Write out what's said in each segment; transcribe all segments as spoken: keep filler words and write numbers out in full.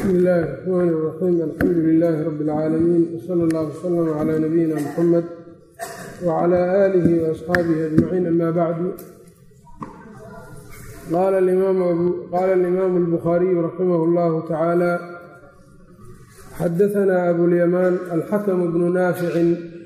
bismi illaahi raxmaani raxiim alxamdu lilaahi rabbi اlcaalamiin wsala allah wslama calaa nabiyina muxamed wacalaa aalihi waasxaabihi ajmaciin ama bacdu. qaala alimaamu albukhaariyu raximah اllahu tacaala xadahanaa abulyamaan alxakamu bnu naaficin.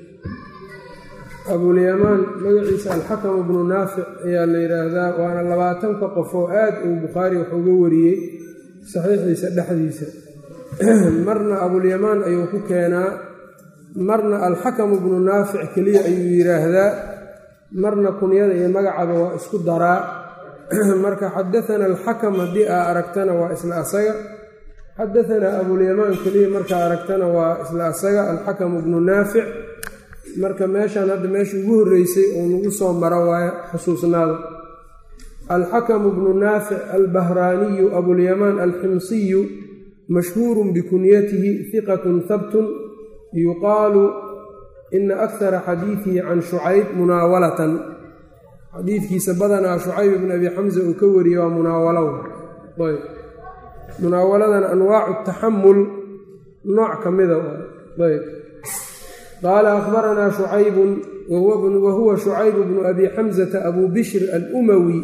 abulyamaan magaciisa alxakamu bnu naafic ayaa la yidhaahdaa, waana labaatanka qof oo aad uu bukhaari wax uga wariyey saxiixiisa dhexdiisa. marna abulyamaan ayuu ku keenaa, marna alxakamu bnu naafic keliya ayuu yidhaahdaa, marna kunyada iyo magacaba waa isku daraa. marka xadahanaa alxakam haddii aa aragtana waa isla asaga, xadahanaa abulyamaan keliya markaa aragtana waa isla asaga alxakamu bnu naafic. marka meeshaan hadda meesha ugu horreysay oo nagu soo maro waayo xusuusnaada. alxakamu bnu naafic albahraaniyu abulyamaan alximsiyu mashhuurun bikunyatihi hiqatun habtun yuqaalu ina akara xadiidihi can shucayb munaawalatan. xadiidkiisa badanaa shucayb ibn abi xamsa uu ka wariyey waa munaawalow. ayb munaawaladana anwaacu taxamul nooc ka mida. ayb qaala akhbaranaa shucaybun wahuwa shucayb bnu abi xamsata abu bishr alumawi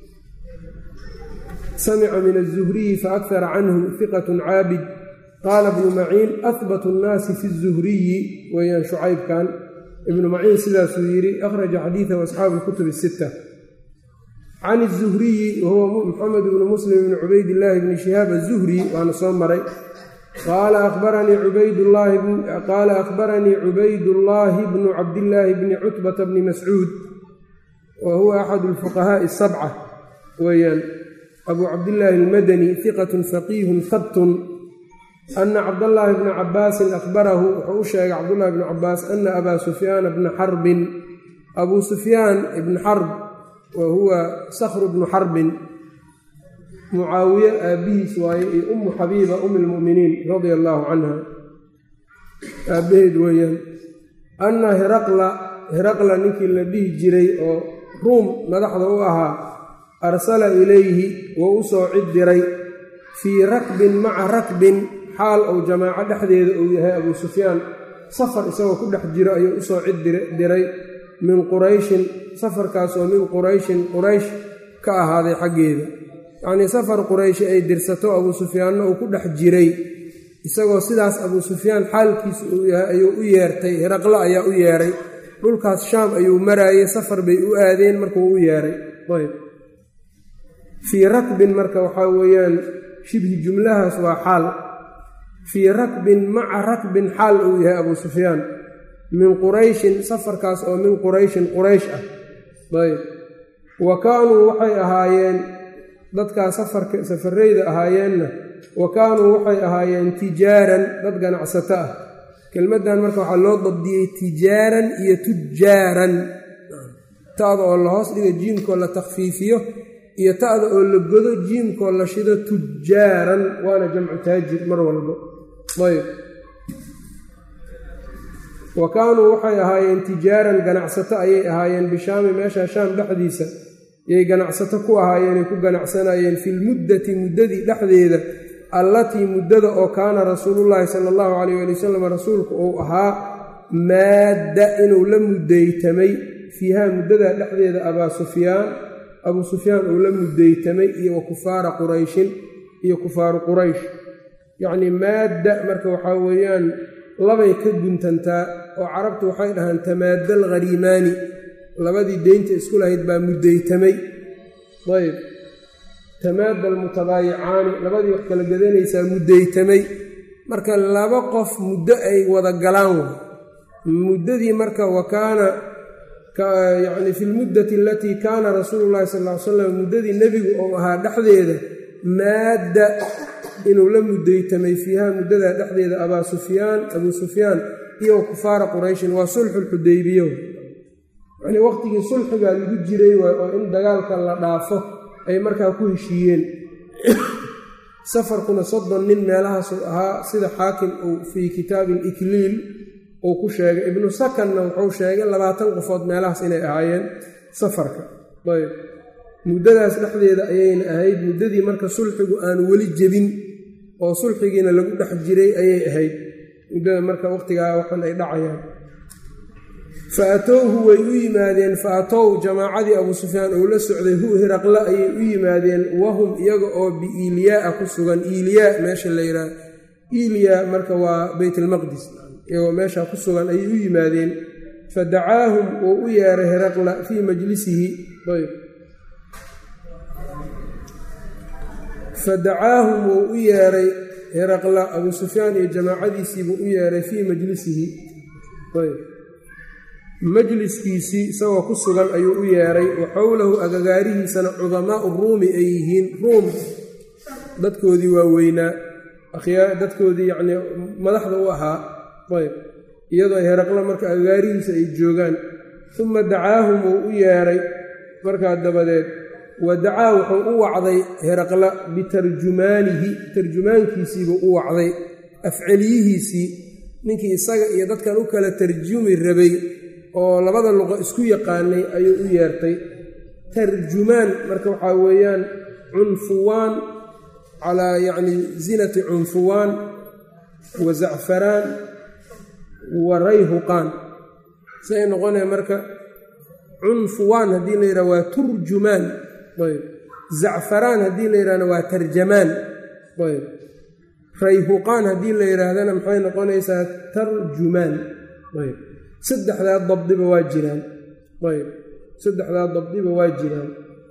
samica min aلzuhriyi faakara canhu hiqatun caabid. qaala ibnu maciin ahbatu اnnaasi fi الzuhriyi weeyaan shucaybkan. ibnu maciin sidaasuu yidhi akhraja xadiidahu asxaabu اlkutub الsita. can الzuhriyi wahuwa moxamed bnu muslim bni cubaydillaahi bni shihaab aلzuhri waana soo maray. qaala akhbaranii qaala akhbaranii cubaydullaahi bnu cabdillaahi bni cutbata bni mascuud wa huwa axadu alfuqahaa'i asabca weeyaan, abuu cabdillaahi almadani hiqatun faqiihun habtun. ana cabdallaahi bna cabbaasin akhbarahu wuxuu u sheegay cabdullaahi bni cabbaas ana abaa sufyaana bna xarbin, abuu sufyaan ibni xarb wa huwa sakhru bnu xarbin mucaawiye aabbihiis waaye iyo ummu xabiiba um lmu'miniin radia allaahu canha aabbaheed weeyaan. anna hiraqla hiraqla ninkii la dhihi jiray oo ruum madaxda u ahaa arsala ilayhi wou u soo cid diray fii rakbin maca rakbin xaal ou jamaaco dhexdeeda uu yahay abuu sufyaan safar isagoo ku dhex jiro ayuu usoo cid diray min qurayshin, safarkaas oo min qurayshin quraysh ka ahaaday xaggeeda. yacnii safar qurayshi ay dirsato abuu sufyaanna uu ku dhex jiray, isagoo sidaas abuu sufyaan xaalkiisa uu yahay ayuu u yeertay. hiraqle ayaa u yeeray, dhulkaas shaam ayuu maraayey, safar bay u aadeen markuu u yeeray. ayb fii rakbin marka waxaa weeyaan shibhi jumlahaas waa xaal. fii rakbin maca rakbin xaal uu yahay abuu sufyaan min qurayshin, safarkaas oo min qurayshin quraysh ah. ayb wa kaanuu waxay ahaayeen dadkaas safarka safarayda ahaayeenna wa kaanuu waxay ahaayeen tijaaran, dad ganacsato ah. kelmaddan marka waxaa loo dabdiyey tijaaran iyo tujaaran, ta'da oo la hoos dhigo jiimkoo la takhfiifiyo iyo ta'da oo la godo jiimkoo la shido tujaaran, waana jamcu taajir mar walbo. ayb wa kaanuu waxay ahaayeen tijaaran, ganacsato ayay ahaayeen bishaami, meesha shaam dhexdiisa yay ganacsato ku ahaayeenay ku ganacsanayeen filmuddati muddadii dhexdeeda allatii muddada oo kaana rasuulullaahi sala allahu calayh waali wasalam rasuulku uu ahaa maadda inuu la muddaytamay fiihaa muddadaa dhexdeeda abaa sufyaan abuu sufyaan uu la muddaytamay iyo wa kufaara qurayshin iyo kufaaru quraysh. yacnii maadda marka waxaa weeyaan labay ka guntantaa oo carabtu waxay dhahaan tamaadda alghariimaani, labadii deynta isku lahayd baa muddaytamay. ayb tamaada almutabaayicaani, labadii wax kala gadanaysaa muddaytamay. marka laba qof muddo ay wada galaan muddadii marka wa kaana yacni fi lmuddati alatii kaana rasuulu llahi sal ll ly slam, muddadii nebigu uu ahaa dhexdeeda maadda inuu la muddaytamay fiihaa muddadaa dhexdeeda abaa sufyaan abuu sufyaan iyo kufaara qurayshin. waa sulxulxudaybiyo, yacnii waqtigii sulxigaa lagu jiray waay oo in dagaalka la dhaafo ay markaa ku heshiiyeen. safarkuna soddon nin meelahaasuu ahaa sida xaakim uu fii kitaabi alikliil uu ku sheegay. ibnu sakanna wuxuu sheegay labaatan qofood meelahaas inay ahaayeen safarka. ayb muddadaas dhexdeeda ayayna ahayd muddadii marka sulxigu aanu weli jebin oo sulxigiina lagu dhex jiray ayay ahayd muddada marka waqtigaa waxan ay dhacayaan fa atowhu way u yimaadeen fa atow jamaacadii abuu sufyaan ou la socday hu hiraqla ayay u yimaadeen wahum iyaga oo biiliyaa ku sugan iiliyaa meesha la yidhaah iiliyaa marka waa beytalmaqdis iyagoo meesha ku sugan ayay u yimaadeen fa dacaahum wuu u yeeray hiraqla fii majlisihi ayb fa dacaahum wuu u yeeray hiraqla abuu sufyaan iyo jamaacadiisiibuu u yeeray fii majlisihi ayb majliskiisii isagoo ku sugan ayuu u yeeray wa xowlahu agagaarihiisana cudamaau ruumi ay yihiin ruum dadkoodii waaweynaa akhyaa dadkoodii yacnii madaxda u ahaa ayb iyadoo hiraqla marka agagaarihiisa ay joogaan uma dacaahum wuu u yeeray markaa dabadeed wa dacaa wuxuu u wacday hiraqla bitarjumaanihi tarjumaankiisiibuu u wacday afceliyihiisii ninkii isaga iyo dadkan u kala tarjumi rabay oo labada luqo isku yaqaanay ayuu u yeertay tarjumaan marka waxaa weeyaan cunfuwaan calaa yacni zinati cunfuwaan wa zacfaraan wa rayhuqaan siay noqonaya marka cunfuwaan haddii la yidhaha waa turjumaan ayb zacfaraan haddii la yidhahna waa tarjamaan ayb rayhuqaan haddii la yidhaahdana maxay noqonaysaa tarjumaan ayb saddexdaa dabdiba waa jiraan ayb saddexdaa dabdiba waa jiraan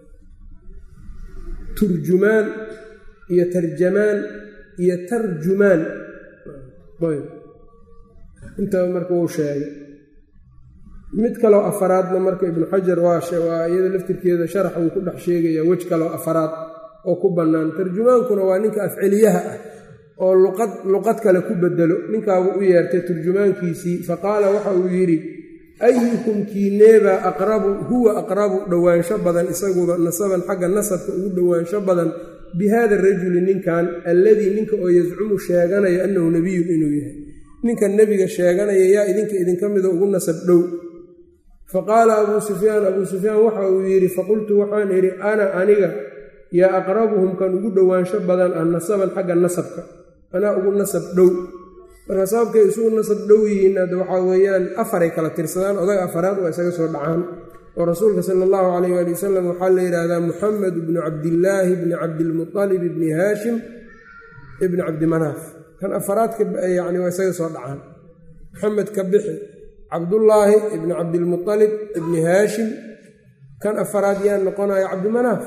turjumaan iyo tarjamaan iyo tarjumaan ayb intaba marka wuu sheegay mid kaloo afaraadna marka ibnu xajar waa iyada laftirkeeda sharax uu ku dhex sheegaya wej kaloo afaraad oo ku bannaan tarjumaankuna waa ninka afceliyaha ah oo luqad luqad kale ku bedelo ninkaabuu u yeertay turjumaankiisii faqaala waxa uu yidhi ayukum kiineebaa aqrabu huwa aqrabu dhowaansho badan isaguba nasaban xagga nasabka ugu dhowaansho badan bi haada rajuli ninkan alladii ninka oo yascumu sheeganaya annahu nebiyun inuu yahay ninkan nebiga sheeganaya yaa idinka idinka mida ugu nasab dhow faqaala abuu sufyaan abuu sufyaan waxa uu yidhi faqultu waxaan idhi ana aniga yaa aqrabuhum kan ugu dhowaansho badan ah nasaban xagga nasabka anaa ugu nasab dhow marka sababkay isugu nasab dhow yihiin hadda waxaa weeyaan afaray kala tirsadaan odaga afaraad waa isaga soo dhacaan oo rasuulka sala allahu calayh waali wasalam waxaa la yidhaahdaa muxamed ibnu cabdillaahi bni cabdilmutalib ibni haashim ibni cabdimanaaf kan afaraadka yacni waa isaga soo dhacaan maxamed ka bixi cabdullaahi ibni cabdilmutalib ibni haashim kan afaraad yaa noqonaya cabdimanaaf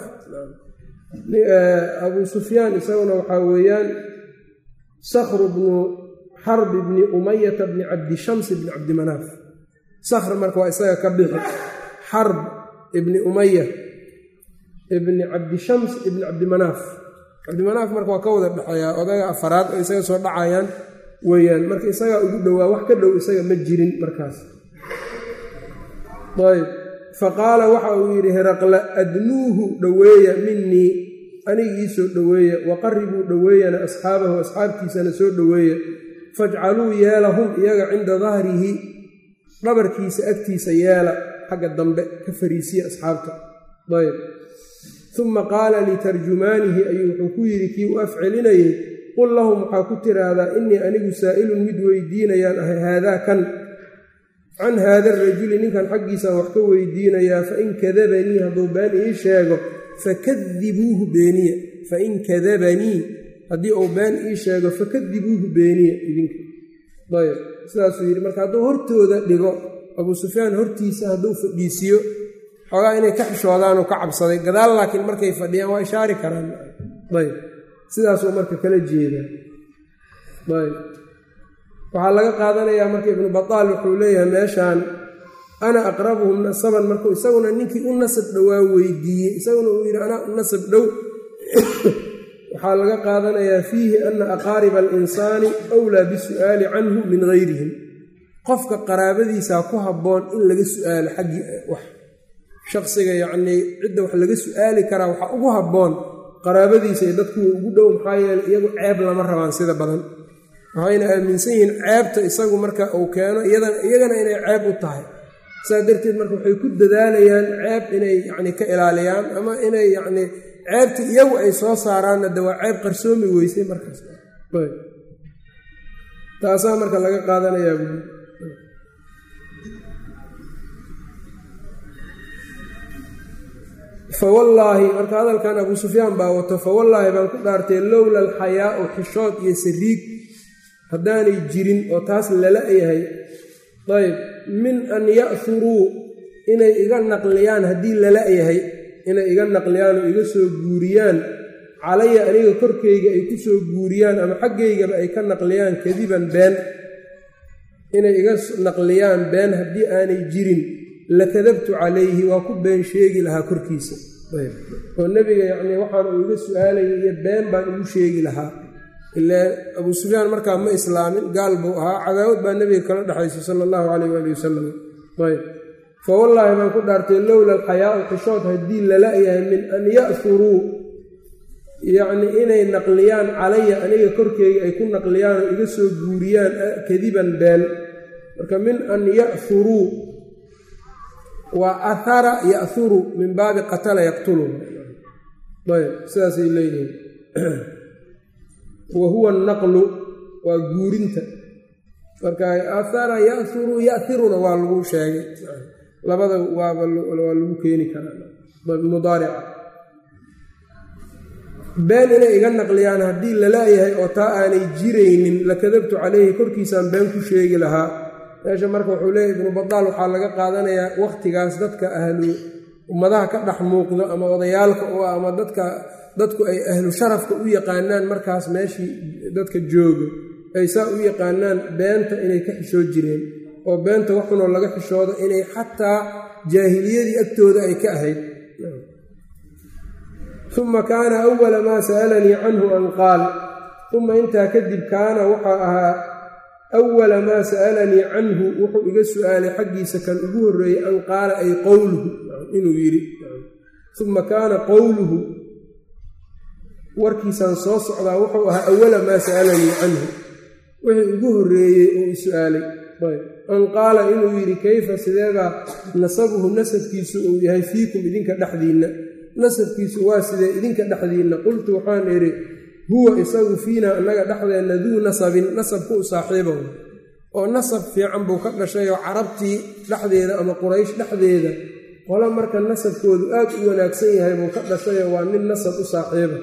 abuu sufyaan isaguna waxaa weeyaan sakhr bnu xarb bni umayata bni cabdishams bni cabdimanaaf sakhr marka waa isaga ka bixi xarb ibni umaya ibni cabdishams ibni cabdimanaaf cabdimanaaf marka waa ka wada dhexeeyaa odaga afaraad oo isaga soo dhacayaan weeyaan marka isagaa ugu dhowaa wax ka dhow isaga ma jirin markaas ayb faqaala waxa uu yidhi hiraqla adnuuhu dhoweeya minii aniga ii soo dhoweeya waqaribuu dhoweeyana asxaabahu asxaabtiisana soo dhoweeya fajcaluu yeela hum iyaga cinda dahrihi dhabarkiisa agtiisa yeela xagga dambe ka fariisiya asxaabta ayb uma qaala litarjumaanihi ayuu wuxuu ku yidhi kii u afcelinayay qul lahum waxaa ku tiraahdaa innii anigu saa'ilun mid weydiinayaan ahay haadaa kan can haada arajuli ninkan xaggiisaan wax ka weydiinayaa fain kadabanii hadduu been ii sheego fakadibuuhu beeniya fain kadabanii haddii uu been ii sheego fakadibuuhu beeniya idinka ayb sidaasuu yidhi marka hadduu hortooda dhigo abuu sufyaan hortiisa hadduu fadhiisiyo xoogaa inay ka xishoodaanuu ka cabsaday gadaal laakiin markay fadhiyaan waa ishaari karaan ayb sidaasuu marka kala jeedaa ayb waxaa laga qaadanayaa marka ibnu bataal wuxuu leeyahay meeshaan ana aqrabuhum nasaban markuu isaguna ninkii u nasab dhowaa weydiiyey isaguna uu yidhi anaa u nasab dhow waxaa laga qaadanayaa fiihi ana aqaariba alinsaani wlaa bisu'aali canhu min gayrihim qofka qaraabadiisaa ku habboon in laga su'aalo xaggii wax shaqsiga yacnii cidda wax laga su'aali karaa waxaa ugu habboon qaraabadiisa iyo dadkuwa ugu dhow maxaa yeeley iyagu ceeb lama rabaan sida badan waxayna aaminsan yihiin ceebta isagu marka uu keeno iyagana inay ceeb u tahay saas darteed marka waxay ku dadaalayaan ceeb inay yacni ka ilaaliyaan ama inay yacnii ceebta iyagu ay soo saaraanna de waa ceeb qarsoomi weysay markaas taasaa marka laga qaadanayaa buui fawallaahi marka hadalkan abuu sufyaan baa wato fawallaahi baan ku dhaartay lowla alxayaau xishood iyo sariig haddaanay jirin oo taas lala yahay ayb min an ya'huruu inay iga naqliyaan haddii lala yahay inay iga naqliyaan oo iga soo guuriyaan calaya aniga korkayga ay ku soo guuriyaan ama xaggaygaba ay ka naqliyaan kadiban been inay iga naqliyaan been haddii aanay jirin lakadabtu calayhi waa ku been sheegi lahaa korkiisa oo nebiga yacnii waxaan uu iga su-aalayay iyo been baan ugu sheegi lahaa ilaa abuu sufyaan markaa ma islaamin gaal buu ahaa cadaawad baa nebiga kala dhexaysa sala allahu calayh waali wasalam ayb fa wallaahi baan ku dhaartay lowla alxayaau xishood haddii lala yahay min an ya'huruu yacnii inay naqliyaan calaya aniga korkeyga ay ku naqliyaan oo iga soo guuriyaan kadiban been marka min an ya'huruu waa ahara ya'huru min baabi qatala yaqtulu ayb sidaasay leeyihiin wa huwa annaqlu waa guurinta marka ahara ya'huru ya'hiruna waa lagu sheegay labada waaba waa lagu keeni karaa mudaarica been inay iga naqliyaan haddii lala-yahay oo taa aanay jiraynin lakadabtu calayhi korkiisaan been ku sheegi lahaa meesha marka wuxuu leeyahy ibnu badaal waxaa laga qaadanayaa wakhtigaas dadka ahlu ummadaha ka dhex muuqdo ama odayaalka oo ama dadka dadku ay ahlu sharafka u yaqaanaan markaas meeshii dadka joogo ay saa u yaqaanaan beenta inay ka xishoo jireen oo beenta waxunoo laga xishoodo inay xataa jaahiliyadii agtooda ay ka ahayd uma kaana awala maa sa'alanii canhu an qaal uma intaa kadib kaana waxaa ahaa awala maa sa'alanii canhu wuxuu iga su'aalay xaggiisa kan ugu horreeyey an qaala ay qowluhu inuu yidhi uma kaana qowluhu warkiisaan soo socdaa wuxuu ahaa awala maa sa'alanii canhu wixii ugu horreeyey uu i su'aalay an qaala inuu yidhi kayfa sideebaa nasabuhu nasabkiisu uu yahay fiikum idinka dhexdiinna nasabkiisu waa sidee idinka dhexdiinna qultu waxaan idhi huwa isagu fiinaa annaga dhexdeenna duu nasabin nasabku u saaxiibow oo nasab fiican buu ka dhashayoo carabtii dhexdeeda ama quraysh dhexdeeda qolo marka nasabkoodu aad u wanaagsan yahay buu ka dhashayoo waa nin nasab u saaxiiba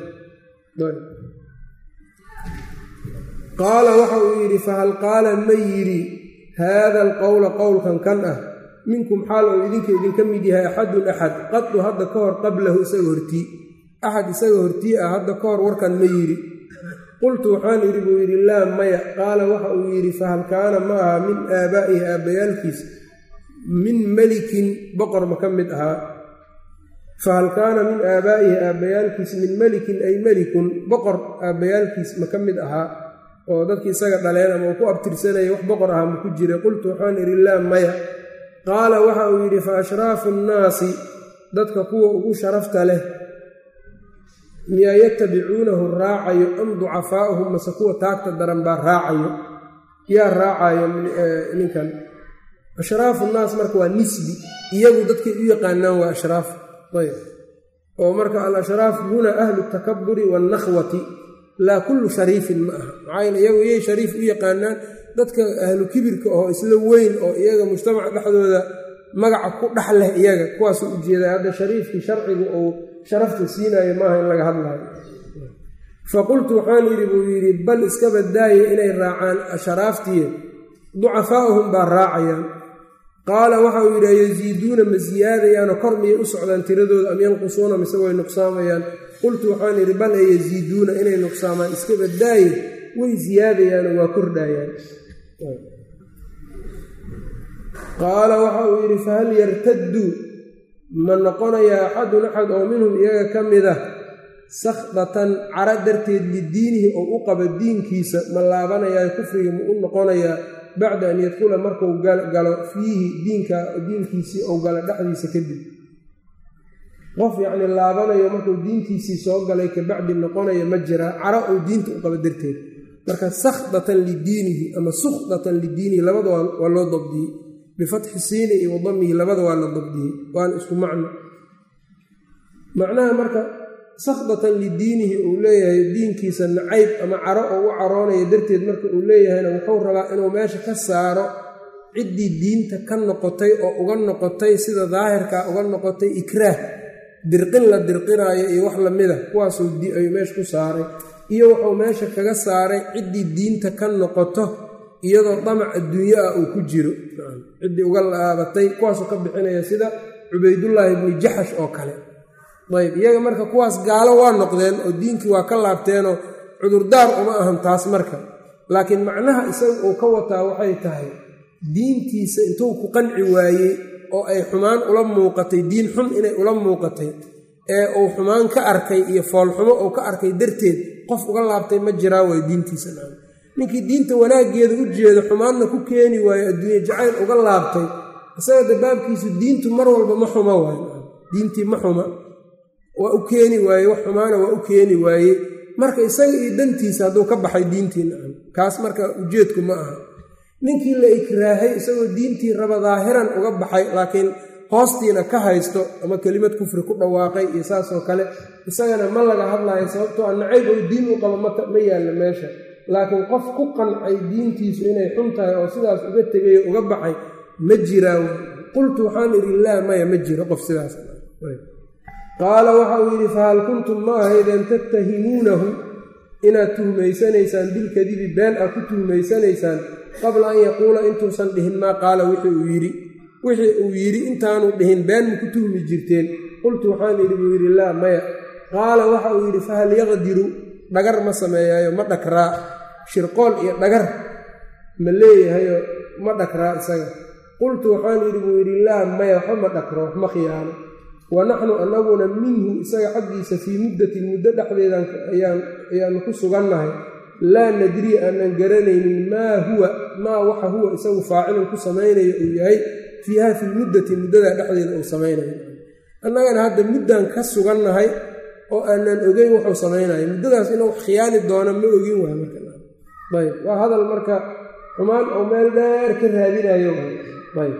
qaala waxa uu yidhi fahal qaala ma yidhi haada alqowla qowlkan kan ah minkum xaal uu idinka idinka mid yahay axadun axad qadu hadda ka hor qablahu isaga hortii axad isaga hortii ah hadda ka hor warkan ma yidhi qultu waxaan idhi buu yidhi laa maya qaala waxa uu yidhi fahal kaana ma aha min aabaa'ihi aabbayaalkiis min melikin boqor ma ka mid ahaa fahal kaana min aabaa'ihi aabbayaalkiis min melikin ay melikun boqor aabbayaalkiis ma ka mid ahaa oo dadkii isaga dhaleen ama uu ku abtirsanaya wax boqor aha ma ku jira qultu waxaan idhi laa maya qaala waxa uu yidhi fa ashraafu nnaasi dadka kuwa ugu sharafta leh miyaa yatabicuunahu raacayo am ducafaa'uhum mase kuwa taagta daran baa raacayo yaa raacayo ninkan ashraafu nnaas marka waa nisbi iyagu dadkay u yaqaanaan waa ashraaf ayb oo marka al ashraaf huna ahlu takaburi waannakhwati laa kullu shariifin ma aha maxaa yeel iyagu iyay shariif u yaqaanaan dadka ahlu kibirka oo isla weyn oo iyaga mujtamaca dhexdooda magaca ku dhex leh iyaga kuwaasuu ujeedaa hadda shariifkii sharcigu uu sharafta siinayo maaha in laga hadlaayo fa qultu waxaan yidhi buu yidhi bal iska baddaaya inay raacaan ashraaftiye ducafaa'uhum baa raacayaan qaala waxa uu yidhi ayasiiduuna ma siyaadayaanoo kor miyay u socdaan tiradooda am yanqusuuna mise way nuqsaamayaan qultu waxaan yidhi bal ayasiiduuna inay nuqsaamaan iska baddaaye way siyaadayaanoo waa kordhaayaan qaala waxa uu yidhi fahal yartaddu ma noqonayaa axadun axad oo minhum iyaga ka mid ah sakhdatan cara darteed lidiinihi oo u qaba diinkiisa ma laabanayaa kufriga ma u noqonayaa bacda an yadkula markuu galo fiihi diinka diinkiisii ou galo dhexdiisa kadib qof yacni laabanayo markuu diintiisii soo galay kabacdi noqonaya ma jiraa cara uu diinta u qabo darteed marka sakhdatan lidiinihi ama sukhdatan lidiinihi labada waa loo dabdiyey bifatxi siini iyo wadamihi labada waa la dabdiyey waana isku macno macnaha marka sakhdatan lidiinihi uu leeyahay diinkiisa nacayb ama caro oo u caroonaya darteed marka uu leeyahayna wuxuu rabaa inuu meesha ka saaro ciddii diinta ka noqotay oo uga noqotay sida daahirkaa uga noqotay ikraah dirqin la dirqinaayo iyo wax lamida kuwaasuu ayuu meesha ku saaray iyo wuxuu meesha kaga saaray ciddii diinta ka noqoto iyadoo damac adduunyo ah uu ku jiro ciddii uga laabatay kuwaasuu ka bixinaya sida cubaydullaahi ibni jaxash oo kale ayb iyaga marka kuwaas gaalo waa noqdeen oo diinkii waa ka laabteenoo cudurdaar uma ahan taas marka laakiin macnaha isaga uu ka wataa waxay tahay diintiisa intuu ku qanci waayey oo ay xumaan ula muuqatay diin xun inay ula muuqatay ee uu xumaan ka arkay iyo foolxumo uu ka arkay darteed qof uga laabtay ma jiraa waay diintiisa dhan ninkii diinta wanaaggeeda u jeedo xumaanna ku keeni waayo adduunye jacayl uga laabtay isaga dabaabkiisu diintu mar walba ma xuma waayo diintii ma xuma waa u keeni waaye wax xumaana waa u keeni waaye marka isaga iyo dantiisa hadduu ka baxay diintiina kaas marka ujeedku ma aha ninkii la ikraahay isagoo diintii raba daahiran uga baxay laakiin hoostiina ka haysto ama kelimad kufri ku dhawaaqay iyo saasoo kale isagana ma laga hadlaayo sababtoo a nacayb oo diin u qabo ma yaalla meesha laakiin qof ku qancay diintiisu inay xun tahay oo sidaas uga tegayo uga baxay ma jiraan qultu waxaan idhi laa maya ma jiro qof sidaas qaala waxa uu yidhi fahal kuntum ma ahaydeen tattahimuunahu inaad tuhmaysanaysaan bilkadibi been aad ku tuhmaysanaysaan qabla an yaquula intuusan dhihin maa qaala wixii uu yidhi wixii uu yidhi intaanu dhihin been ma ku tuhmi jirteen qultu waxaan idhi buu yidhi laa maya qaala waxa uu yidhi fahal yaqdiru dhagar ma sameeyaayo ma dhakraa shirqool iyo dhagar ma leeyahayo ma dhakraa isaga qultu waxaan idhi buu yidhi laa maya waxba ma dhakro wax ma khiyaano wa naxnu annaguna minhu isaga xaggiisa fii muddatin muddo dhexdeedan ayaanu ku sugannahay laa nadrii aanan garanaynin maa huwa maa waxa huwa isagu faacilun ku samaynayo uu yahay fiiha filmuddati muddadaa dhexdeeda uu samaynayo annagana hadda muddaan ka sugannahay oo aanan ogeyn wuxuu samaynayo muddadaas inuu khiyaani doono ma ogin waay markaayb waa hadal marka xumaan oo meel dheer ka raadinayo ayb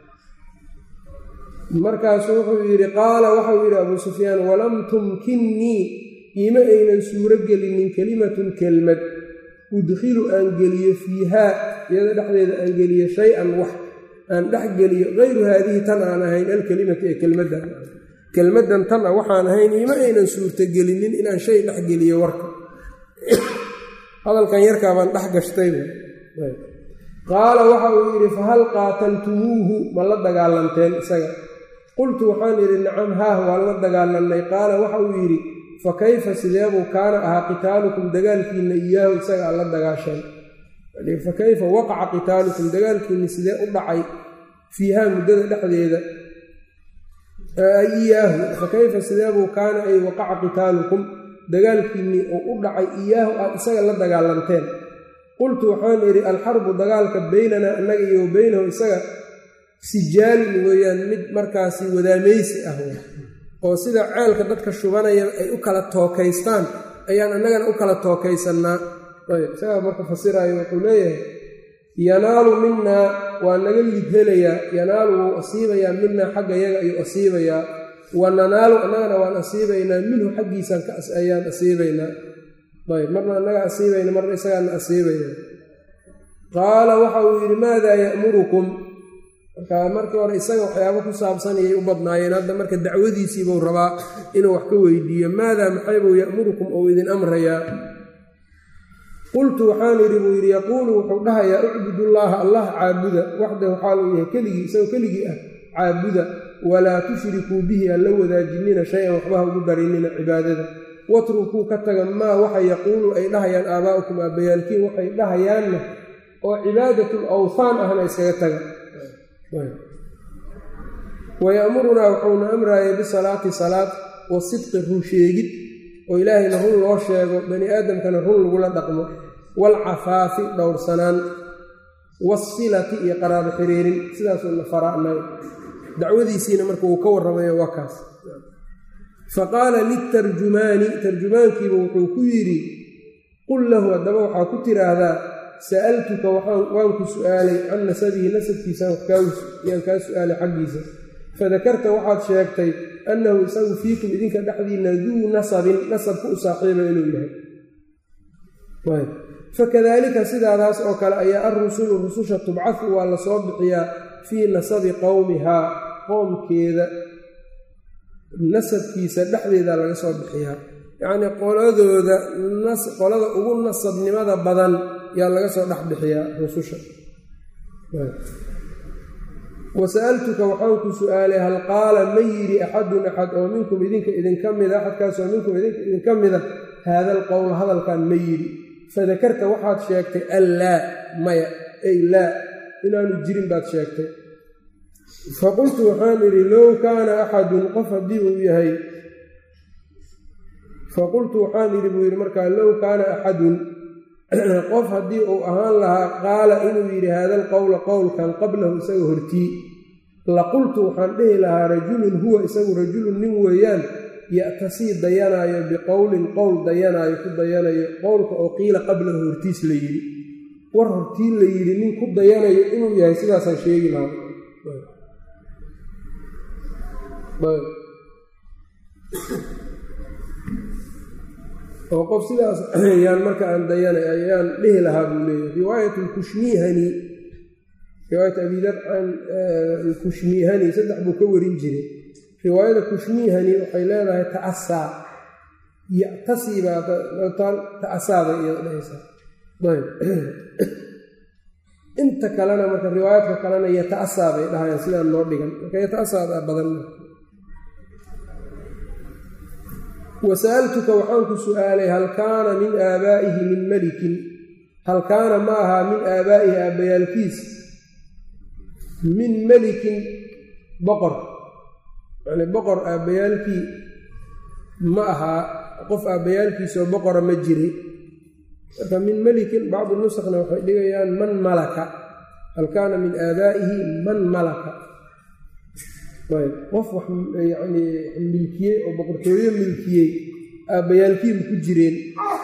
markaasuu wuxuu yidhi qaala waxau yidhi abuu sufyaan walam tumkinnii iima aynan suuro gelinin kelimatun kelmad udkhilu aan geliyo fiihaa iyada dhexdeeda aan geliyo shay-an wax aan dhex geliyo hayru haadihi tan aan ahayn alkelimati ee kelmaddan kelmaddan tan a waxaan ahayn iima aynan suurtagelinin inaan shay dhex geliyo warka hadalkan yarkaa baan dhex gashtay qaala waxa uu yidhi fahal qaataltumuuhu ma la dagaalanteen isaga qultu waxaan idhi nacam haah waan la dagaalannay qaala waxa uu yidhi fa kayfa sideebuu kaana ahaa qitaalukum dagaalkiinna iyaahu isaga aad la dagaasheen fa kayfa waqaca qitaalukum dagaalkiinna sidee u dhacay fiihaa muddada dhexdeeda iyaahu fa kayfa sideebuu kaana ay waqaca qitaalukum dagaalkiinnii oo u dhacay iyaahu aad isaga la dagaalanteen qultu waxaan idhi alxarbu dagaalka baynanaa annaga iyo baynahu isaga sijaalin weeyaan mid markaasi wadaamaysi ah oo sida ceelka dadka shubanaya ay u kala tookaystaan ayaan annagana u kala tookaysannaa ayb isagaa marka fasiraayo wuxuu leeyahay yanaalu minaa waa naga lidhelayaa yanaalu wuu asiibayaa minaa xagga yaga ayuu asiibayaa wa nanaalu annagana waan asiibaynaa minhu xaggiisaan ayaan asiibaynaa ayb marna annaga asiibayna marna isagaana asiibaya qaala waxa uu yidhi maadaa ya'murukum marka markii hore isaga waxyaabo ku saabsanayay u badnaayeen hadda marka dacwadiisiibuu rabaa inuu wax ka weydiiyo maadaa maxaybuu ya'murukum ou idin amrayaa qultu waxaan idhi buu yidhi yaquulu wuxuu dhahayaa ucbudullaaha allah caabuda waxdahu xaaluu yahay keligii isagoo keligii ah caabuda walaa tushrikuu bihi aan la wadaajinina shay-an waxbaha ugu darinina cibaadada watrukuu ka taga maa waxa yaquulu ay dhahayaan aabaa'ukum aabbayaalkiin waxay dhahayaanna oo cibaadatul awthaan ahna iskaga taga waya'murunaa wuxuuna amraayay bisalaati salaad wasidqi run sheegid oo ilaahayna run loo sheego bani aadamkana run lagula dhaqmo waalcafaafi dhowrsanaan waasilati iyo qaraabo xiriirin sidaasuu na faraa'nay dacwadiisiina marka uu ka warramayo waa kaas faqaala litarjumaani tarjumaankiiba wuxuu ku yidhi qul lahu haddaba waxaa ku tiraahdaa sa'altuka waan ku su'aalay can nasabihi nasabkiisaan yaan kaa su'aalay xaggiisa fadakarta waxaad sheegtay annahu isagu fiikum idinka dhexdiina duu nasabin nasabku u saaxiiba inuu yahay ayb fakadalika sidaadaas oo kale ayaa arrusulu rususha tubcahu waa la soo bixiyaa fii nasabi qowmihaa qoomkeeda nasabkiisa dhexdeeda laga soo bixiyaa yacnii qoladooda qolada ugu nasabnimada badan yaa laga soo dhex bixiyaa rususha wasa'altuka waxaan ku su-aalay hal qaala ma yidhi axadun axad oo minkum idinka idinka mida axadkaas oo minkum idinka idinka mida haada alqowl hadalkan ma yidhi fadakarta waxaad sheegtay an laa maya ay laa inaanu jirin baad sheegtay faqultu waxaan idhi low kaana axadun qof haddii uu yahay faqultu waxaan idhi buu yidhi markaa low kaana axadun qof haddii uu ahaan lahaa qaala inuu yidhi haada alqowla qowlkan qablahu isaga hortii laqultu waxaan dhihi lahaa rajulun huwa isagu rajulun nin weeyaan ya'tasii dayanaayo biqowlin qowl dayanaayo ku dayanayo qowlka oo qiila qablahu hortiis la yidhi war hortii la yidhi nin ku dayanayo inuu yahay sidaasaan sheegi lahaa oo qof sidaas ayaan marka aan dayanay ayaan dhihi lahaa buu leeyahy riwaayat alkushmiihani riwaayat abidar can alkushmiihani saddex buu ka warin jiray riwaayada kushmiihani waxay leedahay ta'asaa ya'tasii baa ta'asaabay iyada dhehaysaa ayb inta kalena marka riwaayaadka kalena yata'asaa bay dhahayaan sidaan noo dhigan marka yata'asaada badan wasa'altuka waxaan ku su-aalay hal kaana min aabaa'ihi min melikin hal kaana ma ahaa min aabaa'ihi aabbayaalkiis min melikin boqor yacnii boqor aabbayaalkii ma ahaa qof aabbayaalkiisoo boqora ma jiray marka min melikin bacdu nusakna waxay dhigayaan man malaka hal kaana min aabaa'ihi man malaka ayb qof wax yacnii milkiyey oo boqortooyo milkiyey aabbayaalkiiba ku jireen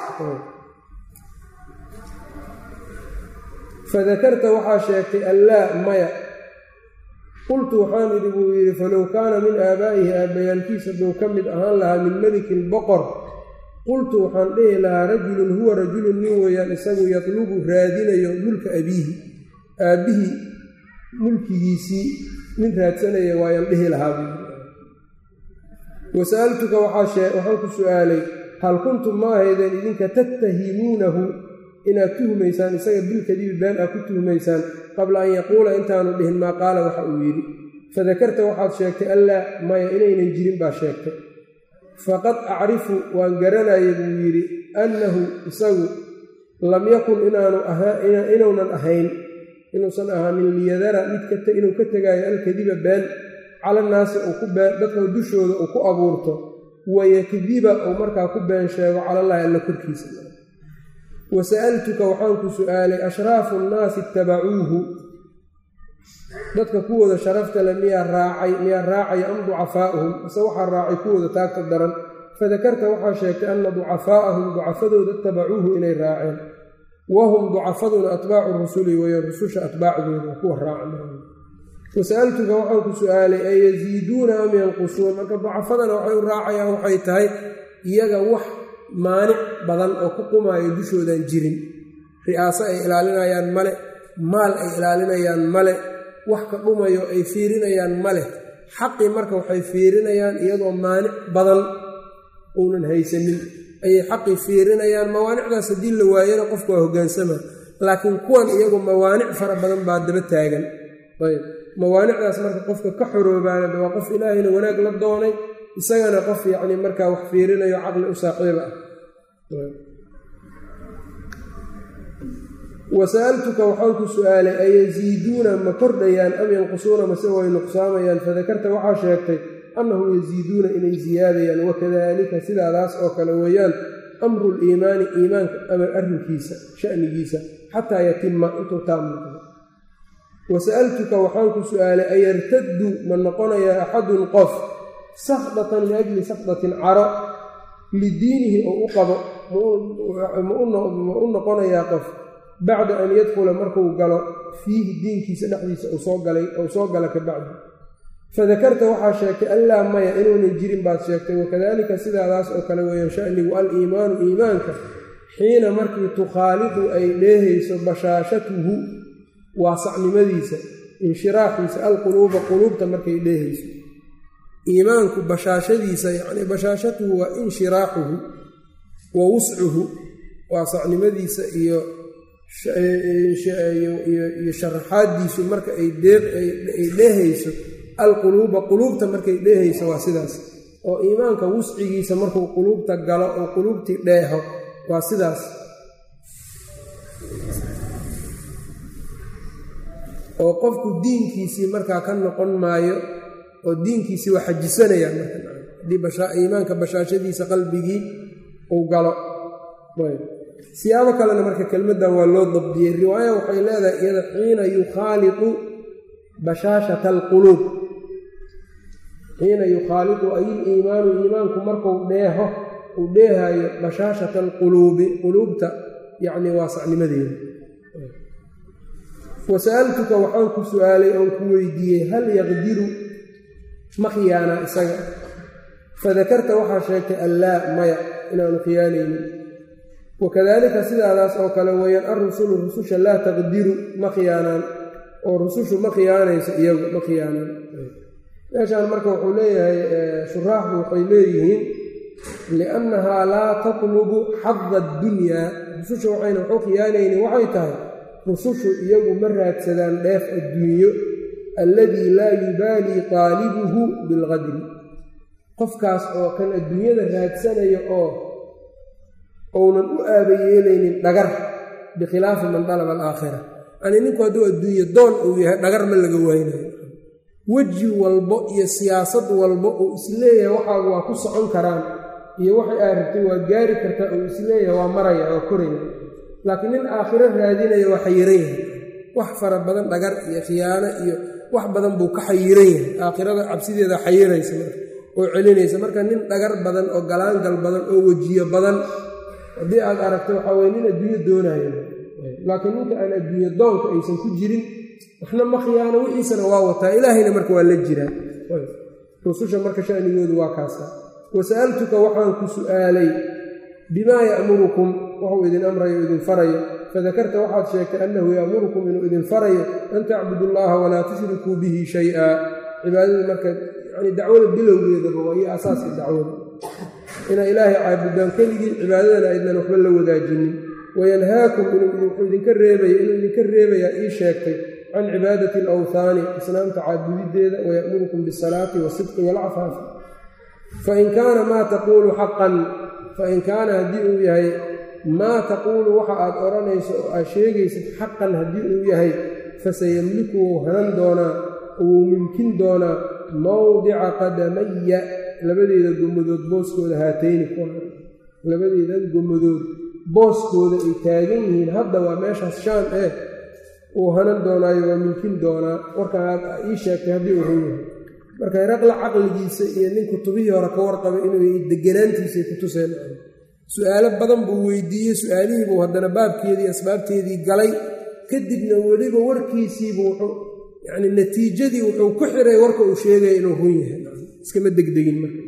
fadakarta waxaa sheegtay allaa maya qultu waxaan idhi buu yidhi falow kaana min aabaa'ihi aabbayaalkiis hadduu ka mid ahaan lahaa min melikin boqor qultu waxaan dhihi lahaa rajulun huwa rajulun nin weeyaan isagu yatlubu raadinayo mulka abiihi aabbihii mulkigiisii nin raadsanaya waayaan dhihi lahaa buu wasa'altuka waxaan ku su-aalay hal kuntum ma ahaydeen idinka tattahimuunahu inaad tuhmaysaan isaga bilkadibi been aad ku tuhmaysaan qabla an yaquula intaanu dhihin maa qaala waxa uu yidhi fadakarta waxaad sheegtay allaa maya inaynan jirin baa sheegtay faqad acrifu waan garanayay buu yidhi annahu isagu lam yakun inuunan ahayn inuusan ahaanin liyadara mid inuu ka tegaayo alkadiba been cala naasi dadka dushooda uu ku abuurto wayakdiba uu markaa ku been sheego calallaahi alla korkiisa wasa'altuka waxaan ku su-aalay ashraafu nnaasi ittabacuuhu dadka kuwooda sharafta le miyaa raacay miyaa raacaya am ducafaa'uhum mise waxaa raacay kuwooda taagta daran fadakarta waxaa sheegtay anna ducafaa'ahum ducafadooda ittabacuuhu inay raaceen wahum ducafaduna atbaacu rusuli weeye rususha atbaacdooda kuwa raaca wasa'altuka waxaan ku su-aalay an yasiiduuna am yanqusuun marka ducafadana waxay u raacayaan waxay tahay iyaga wax maanic badan oo ku qumaayo dushoodan jirin ri'aaso ay ilaalinayaan male maal ay ilaalinayaan male wax ka dhumayo ay fiirinayaan male xaqii marka waxay fiirinayaan iyadoo maanic badan uunan haysanin ayay xaqii fiirinayaan mawaanicdaas haddii la waayana qofku waa hoggaansama laakiin kuwan iyagu mawaanic fara badan baa daba taagan ayb mawaanicdaas marka qofka ka xoroobaana waa qof ilaahayna wanaag la doonay isagana qof yacni markaa wax fiirinayo caqli u saaxiiba ah wasa'altuka waxaan ku su-aalay ayasiiduuna ma kordhayaan am yanqusuuna mase way nuqsaamayaan fadakarta waxaa sheegtay annahum yasiiduuna inay siyaadayaan wakadalika sidaadaas oo kale weeyaan amru liimaani iimaanka amar arrinkiisa sha'nigiisa xataa yatima intuu taam noqdo wasa'altuka waxaan ku su-aalay ayartaddu ma noqonayaa axadun qof sakdatan liajli sakdatin caro lidiinihi oo u qabo ma u noqonayaa qof bacda an yadkhula markuu galo fiihi diinkiisa dhexdiisa uu soo galay ou soo gala ka bacdi fadakarta waxaa sheegtay allaa maya inuunan jirin baad sheegtay wakadalika sidaadaas oo kale weeyaan shanigu al-iimaanu iimaanka xiina markii tukhaaliqu ay dheehayso bashaashatuhu waasacnimadiisa inshiraaxiisa alquluuba quluubta markay dheehayso iimaanku bashaashadiisa yacni bashaashatuhu waa inshiraaxuhu wa wuscuhu waasacnimadiisa iyo iyo sharaxaadiisu marka ay dheehayso alquluuba quluubta markay dheehayso waa sidaas oo iimaanka wuscigiisa markuu quluubta galo oo quluubtii dheeho waa sidaas oo qofku diinkiisii markaa ka noqon maayo oo diinkiisii waa xajisanayaan marka haddii iimaanka bashaashadiisa qalbigii uu galo siyaabo kalena marka kelmaddan waa loo dabdiyey riwaaya waxay leedahay iyada xiina yukhaaliqu bashaashata alquluub xiina yukhaaliqu ay iliimaanu iimaanku markuu dheeho uu dheehaayo bashaashata alquluubi quluubta yacni waasacnimadeeda wasa'altuka waxaan ku su'aalay oon ku weydiiyey hal yaqdiru ma khiyaana isaga fadakarta waxaa sheegtay allaa maya inaanu khiyaanaynin wakadalika sidaadaas oo kale weeyaan alrusulu rususha laa taqdiru ma khiyaanaan oo rusushu ma khiyaanayso iyagu ma khiyaanaan meeshaan marka wuxuu leeyahay shuraaxdu waxay leeyihiin liannahaa laa tatlubu xada addunyaa rususha waxayna waxu khiyaanaynin waxay tahay rusushu iyagu ma raadsadaan dheef adduunyo alladii laa yubaalii qaalibuhu bilqadri qofkaas oo kan adduunyada raadsanayo oo ounan u aaba yeelaynin dhagar bikhilaafi man dalaba alaakhira yani ninku hadduu adduunye doon uu yahay dhagar ma laga waynayo weji walbo iyo siyaasad walbo uu isleeyahay waxaagu waa ku socon karaan iyo waxay aa rabtay waa gaari kartaa uu isleeyahay waa maraya waa koraya laakiin nin aakhiro raadinaya waa xayiran yahay wax fara badan dhagar iyo khiyaano iyo wax badan buu ka xayiran yahay aakhirada cabsideeda xayiraysa marka oo celinaysa marka nin dhagar badan oo galaangal badan oo wejiyo badan haddii aad aragto waxaa weye nin adduunyo doonayo laakiin ninka aan adduunyo doonka aysan ku jirin waxna ma khiyaano wixiisana waa wataa ilaahayna marka waa la jiraa rususha marka shanigoodu waa kaasa wasa'altuka waxaan ku su'aalay bimaa ya'murukum wuxuu idin amrayo idin farayo fadakarta waxaad sheegtay annahu ya'murukum inuu idin farayo an tacbudu allaha walaa tushrikuu bihi shay-a cibaadada marka yani dacwada bilowgeedaba waa iyo asaaska dacwada inaa ilaahay caabudaan keligii cibaadadana aydnan waxba la wadaajinin wayanhaakum wuxuu idinka reebaya inuu idinka reebayaa ii sheegtay can cibaadati alawhaani islaamta caabudideeda waya'murukum bisalaati wasidqi waalcafaafi fain kaana maa taquulu xaqan fain kaana haddii uu yahay maa taquulu waxa aad odhanayso oo aad sheegaysid xaqan haddii uu yahay fasayamliku wou hanan doonaa wuu mumkin doonaa mawdica qadamaya labadeeda gommadood booskooda haatayni labadeedan gommadood booskooda ay taagan yihiin hadda waa meeshaas shaam eh uu hanan doonaayo waa mumkin doonaa warkan aad ii sheegtay haddii uu run yahay marka raqla caqligiisa iyo nin kutubihii hore ka warqabay inuu deganaantiisay ku tuseen su-aalo badan buu weydiiyey su-aalihiibuu haddana baabkeedii asbaabteedii galay kadibna weliba warkiisiibuu wuxuu yacni natiijadii wuxuu ku xiray warka uu sheegaya inuu run yahay iskama degdegin marka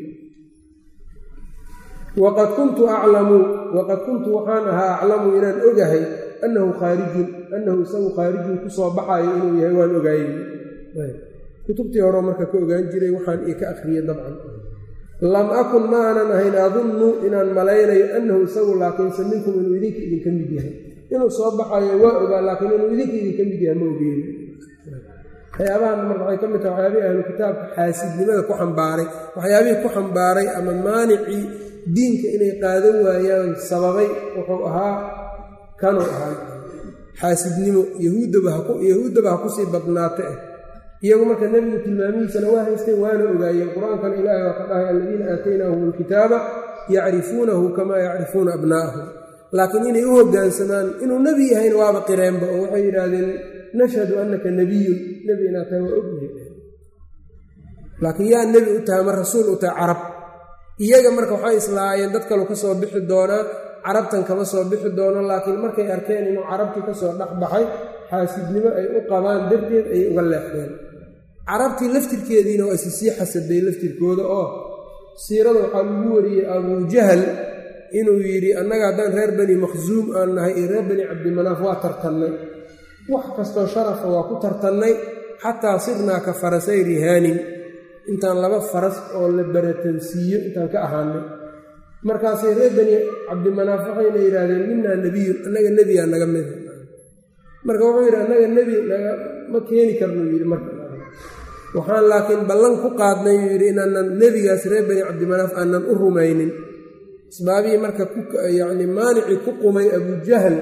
waqad kuntu aclamu waqad kuntu waxaan ahaa aclamu inaan ogahay annahu khaarijun annahu isagu khaarijun ku soo baxayo inuu yahay waan ogaayey kutubtii hore marka ka ogaan jiray waxaan ii ka akhriyey dabcan lam akun ma aanan ahayn adunnu inaan malaynayo annahu isagu laakiinse minkum inuu idinka idinka mid yahay inuu soo baxayo waa ogaa laakiin inuu idinka idinka mid yahay ma ogeyn waxyaabahan marka waxay ka mid tahay waxyaabihii ahlu kitaabka xaasidnimada ku xambaaray waxyaabihii ku xambaaray ama maanicii diinka inay qaadan waayaan sababay wuxuu ahaa kanuu ahaa xaasidnimo yahuuddaba ha kusii badnaata eh iyagu marka nebigu tilmaamihiisana waa haysteen waana ogaayeen qur-aankana ilaahay waa ka dhahay aladiina aataynaahum alkitaaba yacrifuunahu kamaa yacrifuuna abnaa'ahum laakiin inay u hoggaansamaan inuu nebi yahayna waaba qireenba oo waxay yidhaahdeen nashhadu annaka nebiyun nebi inaad tahay waa ognahay laakiin yaa nebi u tahay ma rasuul u tahay carab iyaga marka waxay islaayeen dad kalu ka soo bixi doonaa carabtan kama soo bixi doono laakiin markay arkeen inuu carabtii ka soo dhex baxay xaasidnimo ay u qabaan darteed ayay uga leexdeen carabtii laftirkeediina waa isi sii xasaday laftirkooda oo siirada waxaa lagu wariyey abujahal inuu yidhi annaga haddaan reer bani makhsuum aan nahay iyo reer bani cabdimanaaf waa tartannay wax kastoo sharafa waa ku tartannay xataa sirnaa ka farasay rihaanin intaan laba faras oo la baratansiiyo intaan ka ahaanay markaasay reer bani cabdimanaaf waxayna yidhaahdeen minaa nebiyun annaga nebiyaa naga mida marka wuxuu yidhi annaga nebi ma keeni karnuu yidhi marka waxaan laakiin ballan ku qaadnay uu yidhi inaanan nebigaas reer bani cabdimanaaf aanan u rumaynin asbaabihii marka yacni maanicii ku qumay abujahal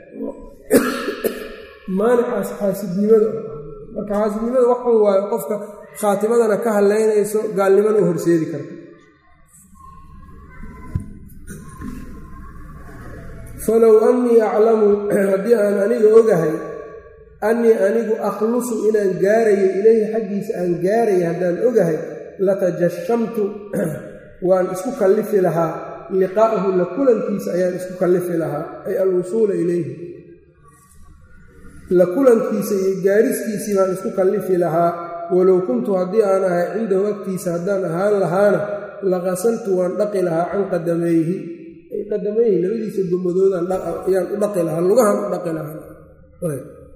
maanicaas xaasidnimada marka xaasidnimada waxuu waayo qofka khaatimadana ka hadlaynayso gaalnimana u horseedi karta falow annii aclamu haddii aan aniga ogahay annii anigu akhlusu inaan gaarayo ilayhi xaggiisa aan gaaraya haddaan ogahay latajashamtu waan isku kallifi lahaa liqaa'ahu la kulankiisa ayaan isku kallifi lahaa ay alwusuula ilayhi la kulankiisa iyo gaariskiisii baan isku kallifi lahaa walow kuntu haddii aan ahay cindahu agtiisa haddaan ahaan lahaana laqasaltu waan dhaqi lahaa can qadamayhi ay qadamayhi labadiisa gomadoodaan ayaan u dhaqi lahaa lugahan u dhaqi lahaa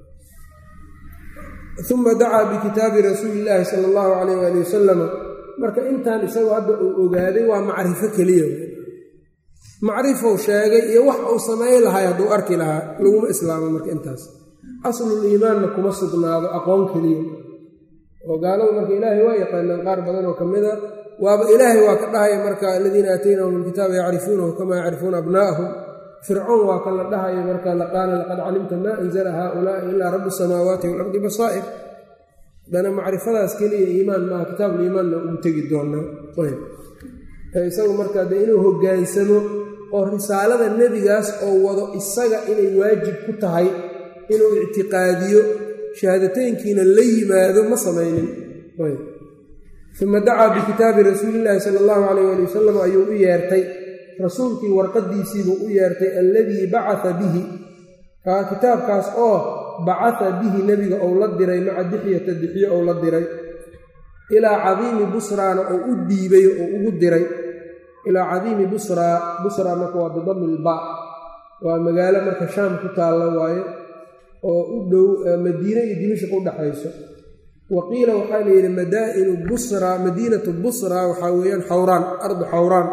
uma dacaa bikitaabi rasuuli illaahi sala allahu calayh waali wasalama marka intaan isagu hadda uu ogaaday waa macrifo keliya macrifou sheegay iyo wax uu samayn lahay hadduu arki lahaa laguma islaamo marka intaas aslul iimaanna kuma sugnaado aqoon keliya oo gaaladu marka ilaahay waa yaqaanaan qaar badan oo ka mida waaba ilaahay waa ka dhahaya marka aladiina aataynahum alkitaaba yacrifuunahu kamaa yacrifuuna abnaa'ahum fircoon waa kan la dhahayo marka laqaala laqad calimta maa anzala haaulaa'i ilaa rabu samaawaati waalardi basaa'ir haddana macrifadaas keliya iimaan maaha kitaabuliimaanna ugu tegi doonaa isagu marka dee inuu hoggaansamo oo risaalada nebigaas oo wado isaga inay waajib ku tahay inuu ictiqaadiyo shahaadateynkiina la yimaado ma samaynin uma dacaa bikitaabi rasuulillaahi sala allahu calayh ali wasalam ayuu u yeertay rasuulkii warqaddiisiibuu u yeertay alladii bacaa bihi kaa kitaabkaas oo bacaa bihi nebiga ou la diray maca dixyata dixyo ou la diray ilaa cadiimi busraana oo u dhiibay oo ugu diray ilaa cadiimi busraa busraa marka waa bidami ilbaa waa magaalo marka shaam ku taalla waaye oo u dhow madiine iyo dimashq u dhaxayso wa qiila waxaa la yidhi madaa'inu busraa madiinatu busraa waxaa weeyaan xawraan ardu xawraan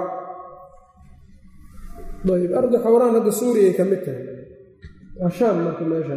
ayb ardu xawraan hadda suuriyay ka mid tahay waa shaam marka meesha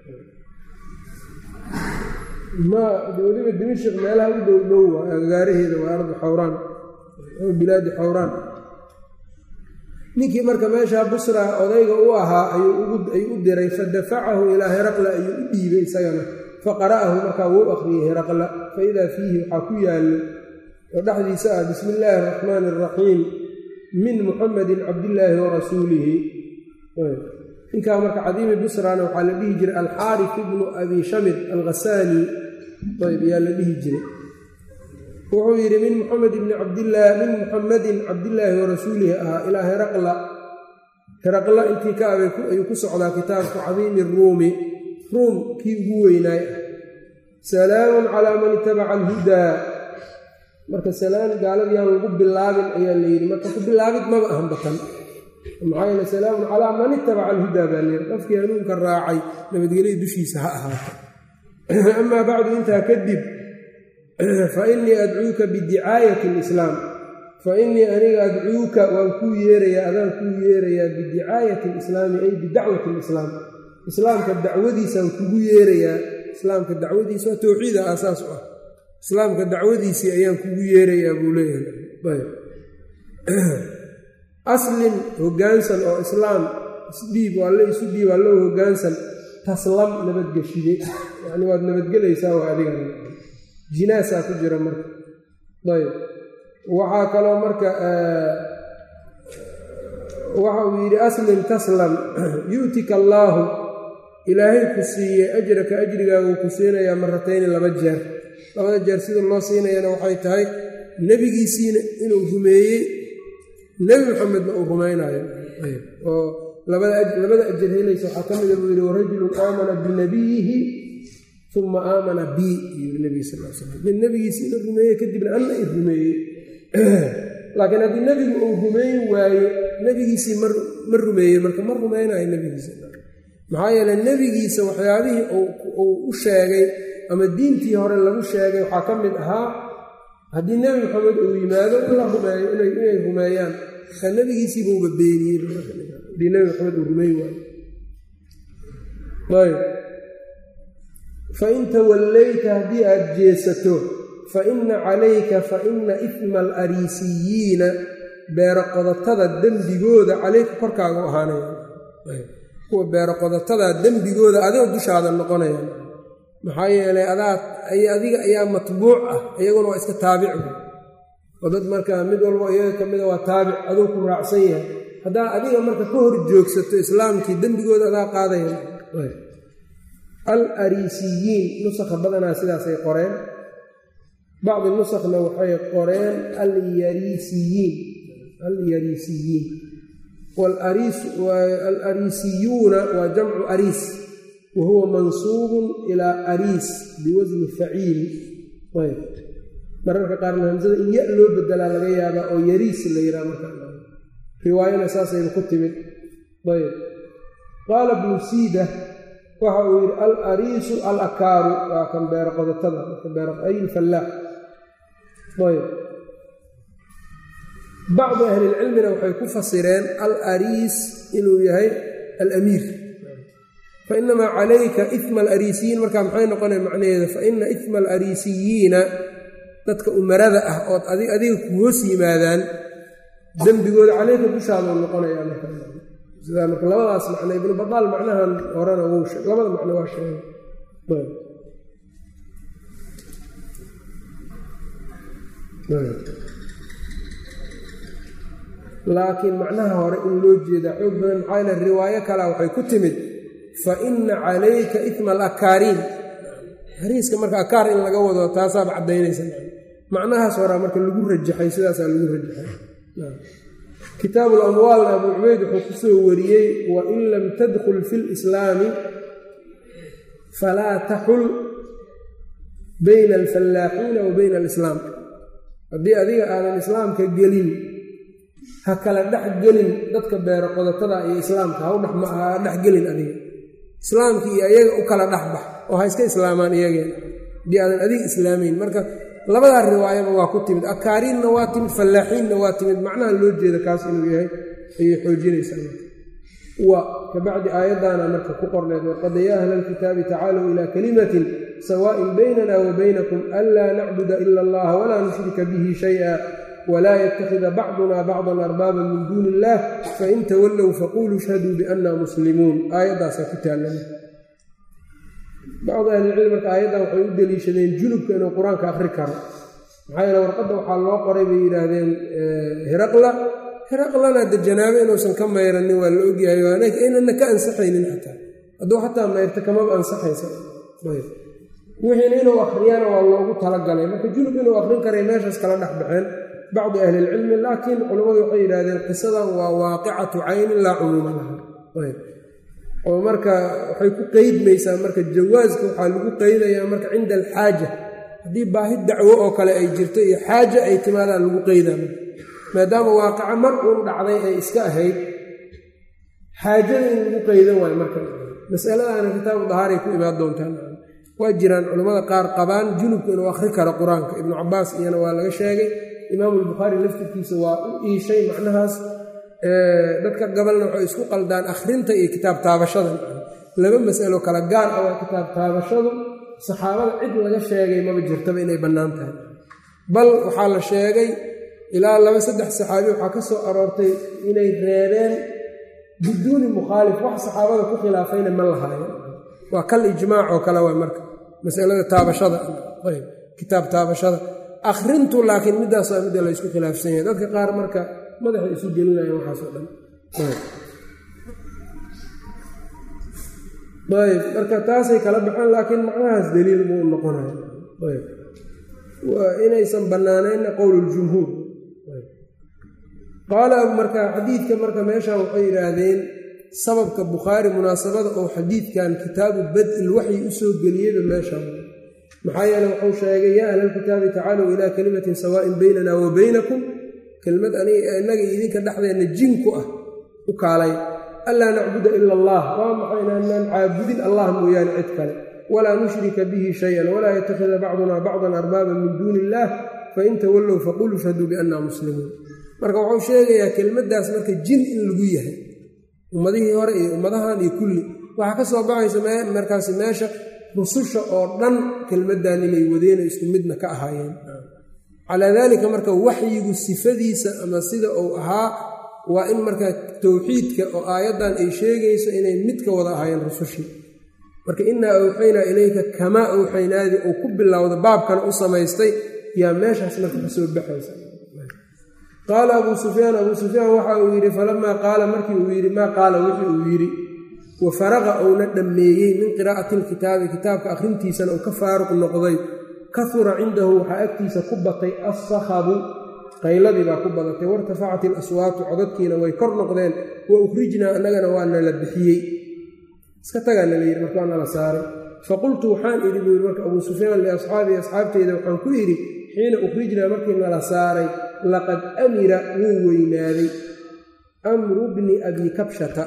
ma weliba dimashq meelaha u dhow dhow waa agagaaraheeda waa ardu xawraan bilaadi xawraan ninkii marka meeshaa busra odayga u ahaa ayuu u diray fadafacahu ilaa heraqla ayuu u dhiibay isagana faqara'ahu markaa wuu akhriyey heraqla faidaa fiihi waxaa ku yaallo oo dhexdiisa ah bismi illaahi araxmaani araxiim min muxamedin cabdillaahi wa rasuulihi ninkaa marka cadiimi busrana waxaa la dhihi jiray alxaarif ibnu abi shamid alghasaani ayb ayaa la dhihi jiray wuxuu yidhi min muxamed ibni cabdillaah min muxamedin cabdillaahi wa rasuulihi ahaa ilaa heraqla heraqla intii ka abay ayuu ku socdaa kitaabku cadiimi ruumi ruum kii ugu weynaay ah salaamun calaa man itabaca alhudaa marka salaan gaaladiyaan lagu bilaabin ayaa la yidhi marka ku bilaabid maba ahan batan maxaa yeele salaamun calaa man itabaca alhudaa baa layidhi qofkii hanuunka raacay nabadgelya dushiisa ha ahaato amaa bacdu intaa kadib fainii adcuuka bidicaayati alislaam fainii aniga adcuuka waan kuu yeerayaa adaan kuu yeerayaa bidicaayati alislaami ay bidacwati alislaam islaamka dacwadiisaan kugu yeerayaa islaamka dacwadiisa waa towxiida aasaas u ah islaamka dacwadiisii ayaan kugu yeerayaa buu leeyahay aslim hoggaansan oo islaam isdhiib alle isu dhiib allo hoggaansan taslam nabadgeshide yacni waad nabadgelaysaa waa adigan jinaasaa ku jira marka ayb waxaa kaloo marka waxa uu yidhi aslim taslam yu'tika allaahu ilaahay ku siiyey ajraka ajrigaagu ku siinayaa maratayni laba jeer labada jeer sida loo siinayana waxay tahay nebigiisiina inuu rumeeyey nebi maxamedna uu rumaynayo oo labada ajar helaysa waxaa ka mida buu yidhi warajulun aamana binabiyihi uma aamana bi yiri nebiga sal l slam min nebigiisi ina rumeeye kadibna anna i rumeeyey laakiin haddii nebigu uu rumeyn waayo nebigiisii ma rumeeyey marka ma rumaynayo nebigiisa maxaa yeele nebigiisa waxyaabihii uu u sheegay ama diintii hore lagu sheegay waxaa ka mid ahaa haddii nebi maxamed uu yimaado in la rumeeyo inay rumeeyaan ka nebigiisiiba uba beeniyey haddii nebi maxamed uu rumeyn waayo ayb fain tawallayta haddii aada jeesato fa ina calayka fa ina ifma alariisiyiina beero qodatada dembigooda calayka korkaaga u ahaanaya kuwa beero qodatada dembigooda adiga dushaada noqonaya maxaa yeelay adaa adiga ayaa matbuuc ah iyaguna waa iska taabici oo dad marka mid walbo iyaga ka mida waa taabic aduu ku raacsan yahay haddaa adiga marka ka hor joogsato islaamkii dembigooda adaa qaadaya al ariisiyiin nusakha badanaa sidaasay qoreen bacdi nusakhna waxay qoreen alyariisiyiin alyariisiyiin alariisiyuuna waa jamcu ariis wa huwa mansuubun ilaa ariis biwasni faciil ayb mararka qaarna hamsada in ya loo bedelaa laga yaabaa oo yariis la yihaha markaa riwaayana saasayba ku timid ayb qaala bnu siida waxa uu yidhi al ariisu al akaaru waa kan beero qodatada ay ilfallaax ayb bacdu ahlilcilmina waxay ku fasireen al ariis inuu yahay alamiir fa inamaa calayka ifma alariisiyiin markaa maxay noqonaya macnaheeda fa ina ifma alariisiyiina dadka umarada ah ood adiga ku hoos yimaadaan dembigooda caleyka dushaaduu noqonaya sidaa marka labadaas macno ibnu badaal macnahan horena wuu labada macno waa sheegay laakiin macnaha hore in loo jeedaa xoog badan maxaa yale riwaayo kalea waxay ku timid fa ina calayka ifma alakaariin hariiska marka akaar in laga wado taasaaba caddaynaysa macnahaas horaa marka lagu rajaxay sidaasaa lagu rajaxay kitaabu lamwaalna abuu cubayd wuxuu ku soo wariyey wain lam tadkhul fi lislaami falaa taxul bayna alfallaaxiina wa bayna alislaam haddii adiga aadan islaamka gelin ha kala dhex gelin dadka beero qodatada iyo islaamka ha dhex gelin adiga islaamkii iyo ayaga u kala dhexbax oo ha iska islaamaan iyageen haddii aadan adiga islaamayn marka labadaa riwaayaba waa ku timid akaariinna waa timid fallaaxiinna waa timid macnaha loo jeeda kaas inuu yahay ayay xoojinaysaa wa kabacdi aayaddaana marka ku qorneed waqad yaa ahla alkitaabi tacaalow ilaa kalimatin sawaa'in baynana wa baynakum anlaa nacbuda ila allaha walaa nushrika bihi shay'a walaa yattakhida bacduna bacdan arbaaban min duuni illaah fain tawallow faquluu ishhaduu biannaa muslimuun aayaddaasaa ku taallana bacdu ahlilcilm marka aayaddan waxay u deliishadeen junubka inuu qur-aanka akhri karo maxaa yeele warqadda waxaa loo qoray bay yidhaahdeen hiraqla hiraqlana de janaabo inuusan ka mayranin waa la ogyahay aynana ka ansaxaynin xataa hadduu xataa mayrta kamaba ansaxaysa wixiina inuu akhriyana waa loogu talagalay marka junub inuu akhrin karay meeshaas kala dhex baxeen bacdu ahlilcilmi laakiin culammadu waxay yidhaahdeen qisadan waa waaqicatu caynin laa cumuuma laha oo marka waxay ku qeydmaysaa marka jawaaska waxaa lagu qeydayaa marka cinda alxaaja haddii baahi dacwo oo kale ay jirto iyo xaaja ay timaadaan lagu qeydaa maadaama waaqica mar uun dhacday ay iska ahayd xaajada in lagu qeydan waayo marka masaladaana kitaabu dahaaray ku imaan doontaan waa jiraan culammada qaar qabaan junubka inuu akhri karo qur-aanka ibnu cabaas iyana waa laga sheegay imaamu albukhaari laftirkiisa waa u iishay macnahaas dadka gabalna waxay isku qaldaan akhrinta iyo kitaab taabashada laba masalo kala gaar ah waa kitaab taabashadu saxaabada cid laga sheegay maba jirtaba inay bannaan tahay bal waxaa la sheegay ilaa laba saddex saxaabi waxaa ka soo aroortay inay reebeen biduuni mukhaalif wax saxaabada ku khilaafayna ma lahaayo waa kal ijmaac oo kale waa marka masalada taabashada ayb kitaab taabashada akhrintu laakiin middaas waa midda la ysku khilaafsan yahay dadka qaar marka madaxay isu gelinayaan waxaasoo dhan ayb marka taasay kala baxaan laakiin macnahaas daliil muu noqonayo ayb inaysan bannaanaynna qowluljumhuur qaala marka xadiidka marka meeshaan waxay yidhaahdeen sababka bukhaari munaasabada oo xadiidkan kitaabu bad-il waxyi u soo geliyeyba meesha maxaa yeele wuxuu sheegay yaa ahlalkitaabi tacaalow ilaa kalimatin sawaa'in baynana wa baynakum kelmad inaga idinka dhexdeenna jinku ah u kaalay anlaa nacbuda ila allah waa maxay inaanaan caabudin allah mooyaane cid kale walaa nushrika bihi shay-an walaa yattakhida bacdunaa bacdan arbaaban min duuni illaah fain tawallow faqul ishhaduu biannaa muslimuun marka wuxuu sheegayaa kelmaddaas marka jin in lagu yahay ummadihii hore iyo ummadahan iyo kulli waxaa ka soo baxaysa markaasi meesha rususha oo dhan kelmaddan inay wadeen isku midna ka ahaayeen calaa daalika marka waxyigu sifadiisa ama sida uu ahaa waa in markaa towxiidka oo aayaddan ay sheegayso inay mid ka wada ahaayeen rusushii marka innaa awxaynaa ilayka kamaa awxaynaadii uu ku bilowda baabkana u samaystay yaa meeshaas marka ka soo baxaysa qaala abuu sufyaan abuu sufyaan waxa uu yidhi falamaa qaala markii uu yidhi maa qaala wixii uu yidhi wa faraqa uuna dhammeeyey min qiraa'ati alkitaabi kitaabka akhrintiisana uu ka faaruq noqday kahura cindahu waxaa agtiisa ku batay assakhabu qayladii baa ku badatay wairtafacat ilaswaatu codadkiina way kor noqdeen wa ukhrijnaa annagana waa nala bixiyey iska tagaa nala yidhi marka waa nala saaray faqultu waxaan idhi buu yidhi marka abuu sufyaan liasxaabii asxaabteyda waxaan ku idhi xiina ukhrijnaa markii nala saaray laqad amira wuu weynaaday amru bni abii kabshata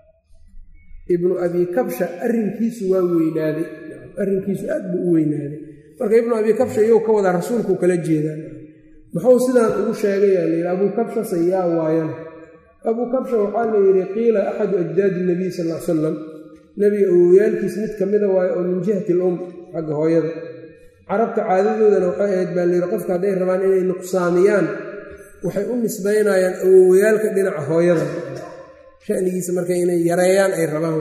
ibnu abii kabsha arrinkiisu waa weynaaday arrinkiisu aad buu u weynaaday marka ibnu abii kabsha iyou ka wadaa rasuulkuu kala jeedaan muxuu sidaan ugu sheegayaa layidhi abuu kabsha sayaa waayana abuu kabsha waxaa la yidhi qiila axadu ajdaadi nabiy sal l salam nebiga awowyaalkiis mid ka mida waayo oo min jihati alum xagga hooyada carabta caadadoodana waxay ahayd baa layidhi qofka hadday rabaan inay nuqsaamiyaan waxay u nisbaynayaan awowayaalka dhinaca hooyada shanigiisa marka inay yareeyaan ay rabaan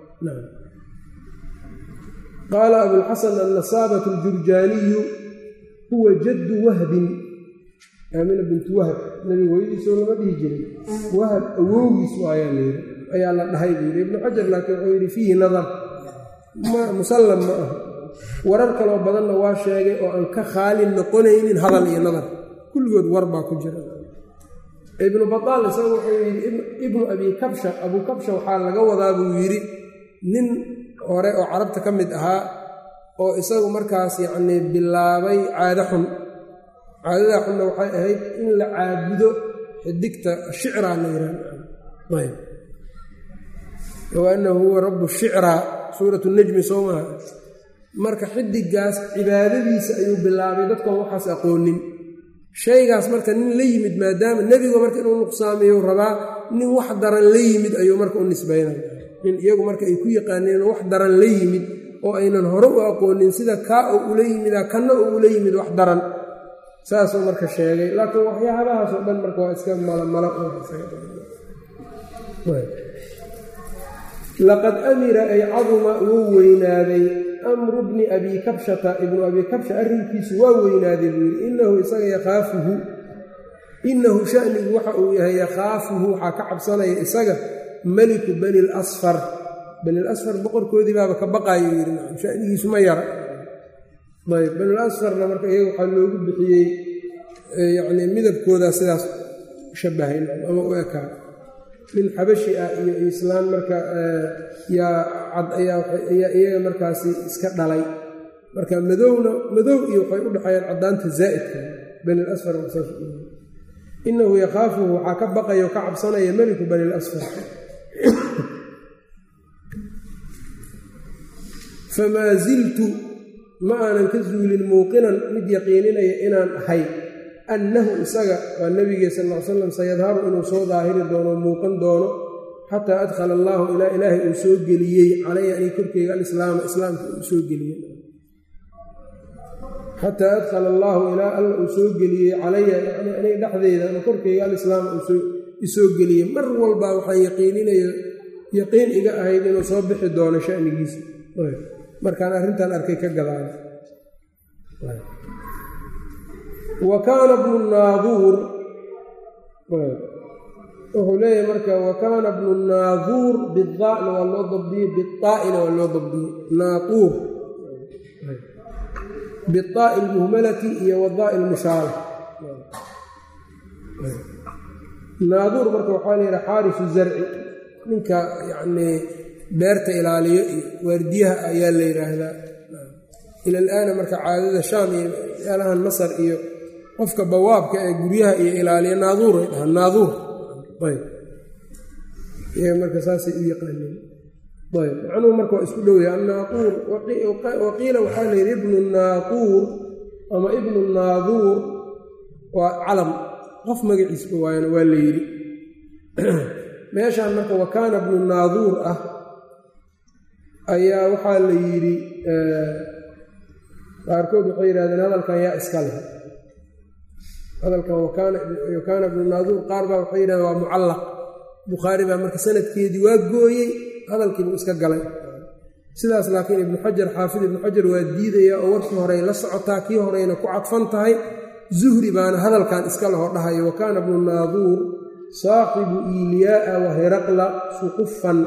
qaala abulxasan annasaabatu aljurjaaniyu huwa jaddu wahbin aamina bintu wahab nebiga hooyadiisoo lama dhihi jirin wahab awowgiis waayaa layidhi ayaa la dhahay buu yidhi ibnu xajar laakiin wuxuu yidhi fiihi nadar musallam ma aha warar kaloo badanna waa sheegay oo aan ka khaalin noqonaynin hadal iyo nadar kulligood war baa ku jira ibnu bataal isaga wuxuu yidhi ibnu abii kabsha abuu kabsha waxaa laga wadaa buu yidhi nin hore oo carabta ka mid ahaa oo isagu markaas yacnii bilaabay caado xun caadadaa xunna waxay ahayd in la caabudo xidigta shicraa la yidhaah wa annahu huwa rabbu shicraa suuratu najmi soo maha marka xidigaas cibaadadiisa ayuu bilaabay dadkoon waxaas aqoonin shaygaas marka nin la yimid maadaama nebiga marka inuu nuqsaamiyo rabaa nin wax daran la yimid ayuu marka u nisbaynaya nin iyagu marka ay ku yaqaaneen wax daran la yimid oo aynan hore u aqoonin sida kaa oo ula yimidaa kanna oo ula yimid wax daran saasuu marka sheegay laakiin waxyaabahaasoo dhan marka waa iska malamala laqad amira ay caduma wuu weynaaday amru bni abii kabshata ibnu abii kabsha arrinkiisu waa weynaaday buu yidhi inahu isaga yakhaafuhu inahu shanigu waxa uu yahay yakhaafuhu waxaa ka cabsanaya isaga meliku bani lasfar bani lasfar boqorkoodii baaba ka baqaayuu yidhi shanigiisu ma yara ayb banilasfarna marka iyaga waxaa loogu bixiyey yacnii midabkoodaa sidaas shabahay ama u ekaa nin xabashi ah iyo islaan marka yaa cad ayaa iyaga markaasi iska dhalay marka madowna madow iyo waxay u dhexeeyaan caddaanta zaa'idka bani lasfar saas inahu yakhaafuhu waxaa ka baqayo ka cabsanaya meliku bani lasfar famaa ziltu ma aanan ka zuulin muuqinan mid yaqiininaya inaan ahay annahu isaga waa nebigee sal ll ly slam sayadharu inuu soo daahiri doono muuqan doono xataa adkhala allaahu ilaa ilaahay uu soo geliyey calaya anii korkeyga alislaama islaamka uu soo geliyey xataa adkhala allaahu ilaa alla uu soo geliyey calaya yani aniga dhexdeeda ama korkeyga alislaama uu isoo geliyey mar walbaa waxaan yaqiininaya yaqiin iga ahayd inuu soo bixi doono shanigiisa markaan arrintan arkay ka gadaana wa kaana bnu naaduur wuxuu leeyahay marka wa kaana bnu naaduur bidaa'na waa loo dabdiyey biaa'ina waa loo dabdiyey naauur biaa'i lmuhmalati iyo wadaa'i lmushaala naaduur marka waxaa la yidhaha xaarisu zarci ninka yacnii beerta ilaaliyo iyo waardiyaha ayaa la yidhaahdaa ila alaana marka caadada shaam iyo meelahan masar iyo qofka bawaabka ee guryaha iyo ilaaliya naaduur ay dhahaan naaduur ayb iyaga marka saasay u yaqaaneen ayb macnuhu marka waa isku dhowya annaaquur waqiila waxaa la yidhi ibnu naaquur ama ibnu naaduur waa calam qof magaciisba waayana waa la yidhi meeshaan marka wakaana ibnu naaduur ah ayaa waxaa la yidhi qaarkood waxay yidhahdeen hadalkan yaa iska leh hadalkan wakaana ibnu naaduur qaar baa waxay yidhahdeen waa mucallaq bukhaari baa marka sanadkeedii waa gooyey hadalkiibuu iska galay sidaas laakiin ibnu xajar xaafid ibnu xajar waa diidaya oo warkii horey la socotaa kii horeyna ku cadfan tahay zuhri baana hadalkan iska leho dhahayo wakaana ibnu naaduur saaxibu iiliyaa'a wa hiraqla suqufan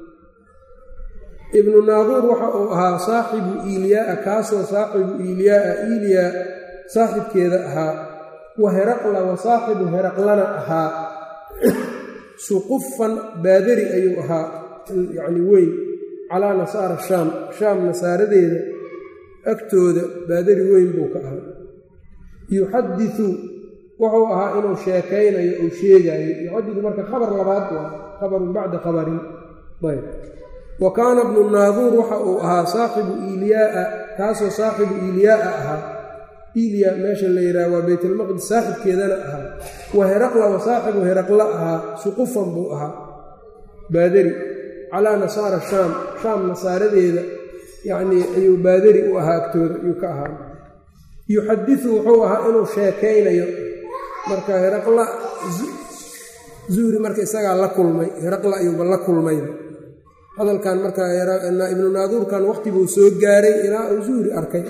ibnu naaduur waxa uu ahaa saaxibu iiliyaa'a kaasoo saaxibu iiliyaa'a iiliyaa saaxibkeeda ahaa wa hiraqla wa saaxibu hiraqlana ahaa suqufan baadari ayuu ahaa yacni weyn calaa nasaara shaam shaam nasaaradeeda agtooda baadari weyn buu ka ahaa yuxadisu wuxuu ahaa inuu sheekaynayo ou sheegaayo yuxadisu marka khabar labaad waa khabarun bacda khabarin ayb wa kaana ibnu naaduur waxa uu ahaa saaxibu iiliyaa'a kaasoo saaxibu iiliyaa'a ahaa iiliya meesha la yidhaha waa baytalmaqdis saaxibkeedana ahaa wa hiraqla wa saaxibu hiraqla ahaa suqufan buu ahaa baadari calaa nasaara shaam shaam nasaaradeeda yacnii ayuu baadari u ahaa agtooda ayuu ka ahaa yuxadisu wuxuu ahaa inuu sheekaynayo marka hiraqla zuhri marka isagaa la kulmay hiraqla ayuuba la kulmay hadalkan marka ibnu naaduurkan waqti buu soo gaaray ilaa uu zuhri arkay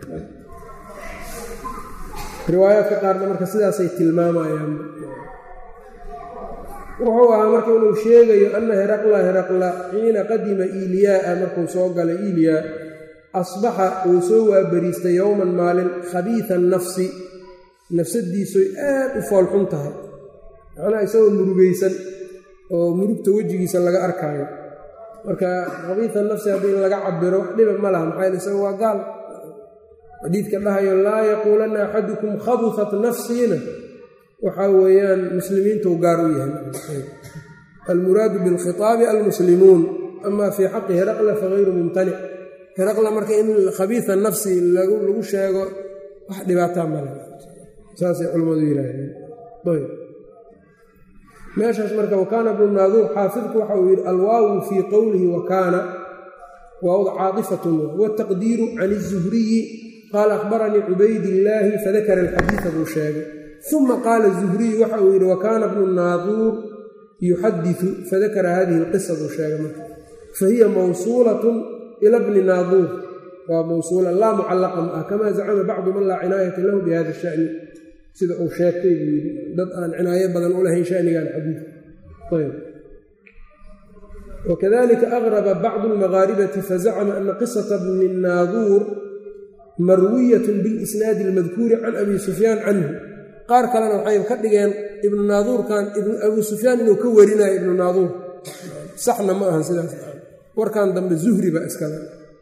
riwaayaadka qaarna marka sidaasay tilmaamayaan wuxuu ahaa marka inuu sheegayo anna hiraqla hiraqla xiina qadima iiliyaa'a markuu soo galay iiliyaa asbaxa uu soo waabariistay yowman maalin khabiida nafsi nafsadiisoy aad u foolxun tahay macnaha isagoo murugaysan oo murugta wejigiisa laga arkaayo marka khabiida nafsi haddii laga cabiro wax dhiba ma laha maxaa yeel isaga waa gaal xadiidka dhahayo laa yaquulanna axadukum khabufat nafsiina waxaa weeyaan muslimiintuu gaar u yahay almuraadu bilkhitaabi almuslimuun ama fii xaqi hiraqla fagayru mumtanic hiraqla marka in khabiida nafsi lagu sheego wax dhibaataa male saasay culimmadu yidhaahdeen ayb meeshaas marka wakaana ibnu naaduur xaafidku waxa uu yidhi alwaawu fii qowlihi wakaana waawda caadifatun wataqdiiru can izuhriyi qaala akhbaranii cubaydillaahi fadakara alxadiida buu sheegay uma qaala zuhriyu waxa uu yidhi wakaana ibnu naaduur yuxadisu fadakara hadihi alqisa buu sheegay marka fahiya mawsuulatun ila bni naaduur waa mawsuula laa mucallaqa ma ah kamaa zacama bacdu man laa cinaayata lahu bihada shani sida uu sheegtay buu yidhi dad aan cinaayo badan u lahayn shanigan xadiidka ayb wakadalika agraba bacdu almagaaribati fazacama ana qisata bni naaduur marwiyatun bilisnaadi almadkuuri can abi sufyaan canhu qaar kalena waxay ka dhigeen ibnu naaduurkan abuu sufyaan inuu ka warinayo ibnu naaduur saxna ma ahan sidaas warkan dambe zuhri baa iskale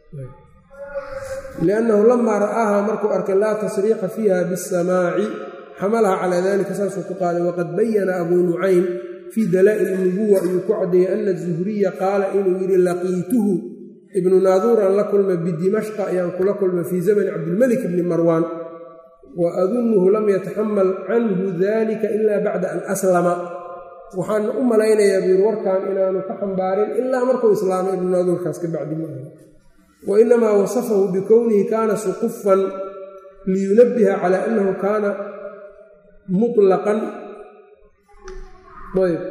liannahu lamaa ra'aaha markuu arkay laa tasriixa fiiha bisamaaci xamalaha calaa dalika saasuu ku qaaday waqad bayana abuu nucaym fii dalaa'il nubuwa ayuu ku caddeeyey ana zuhriya qaala inuu yidhi laqiituhu ibnu naaduuran la kulma bidimashqa ayaan kula kulma fii zamani cabdilmelik bni marwaan wa adunnuhu lam yataxamal canhu dalika ila bacda an aslama waxaana u malaynayaa buu yidhi warkan inaanu ka xambaarin ilaa markuu islaamay ibnu naaduurkaas ka bacdi maaha wa inamaa wasafahu bikownihi kaana suqufan liyunabbiha calaa annahu kaana muطlaqan ayb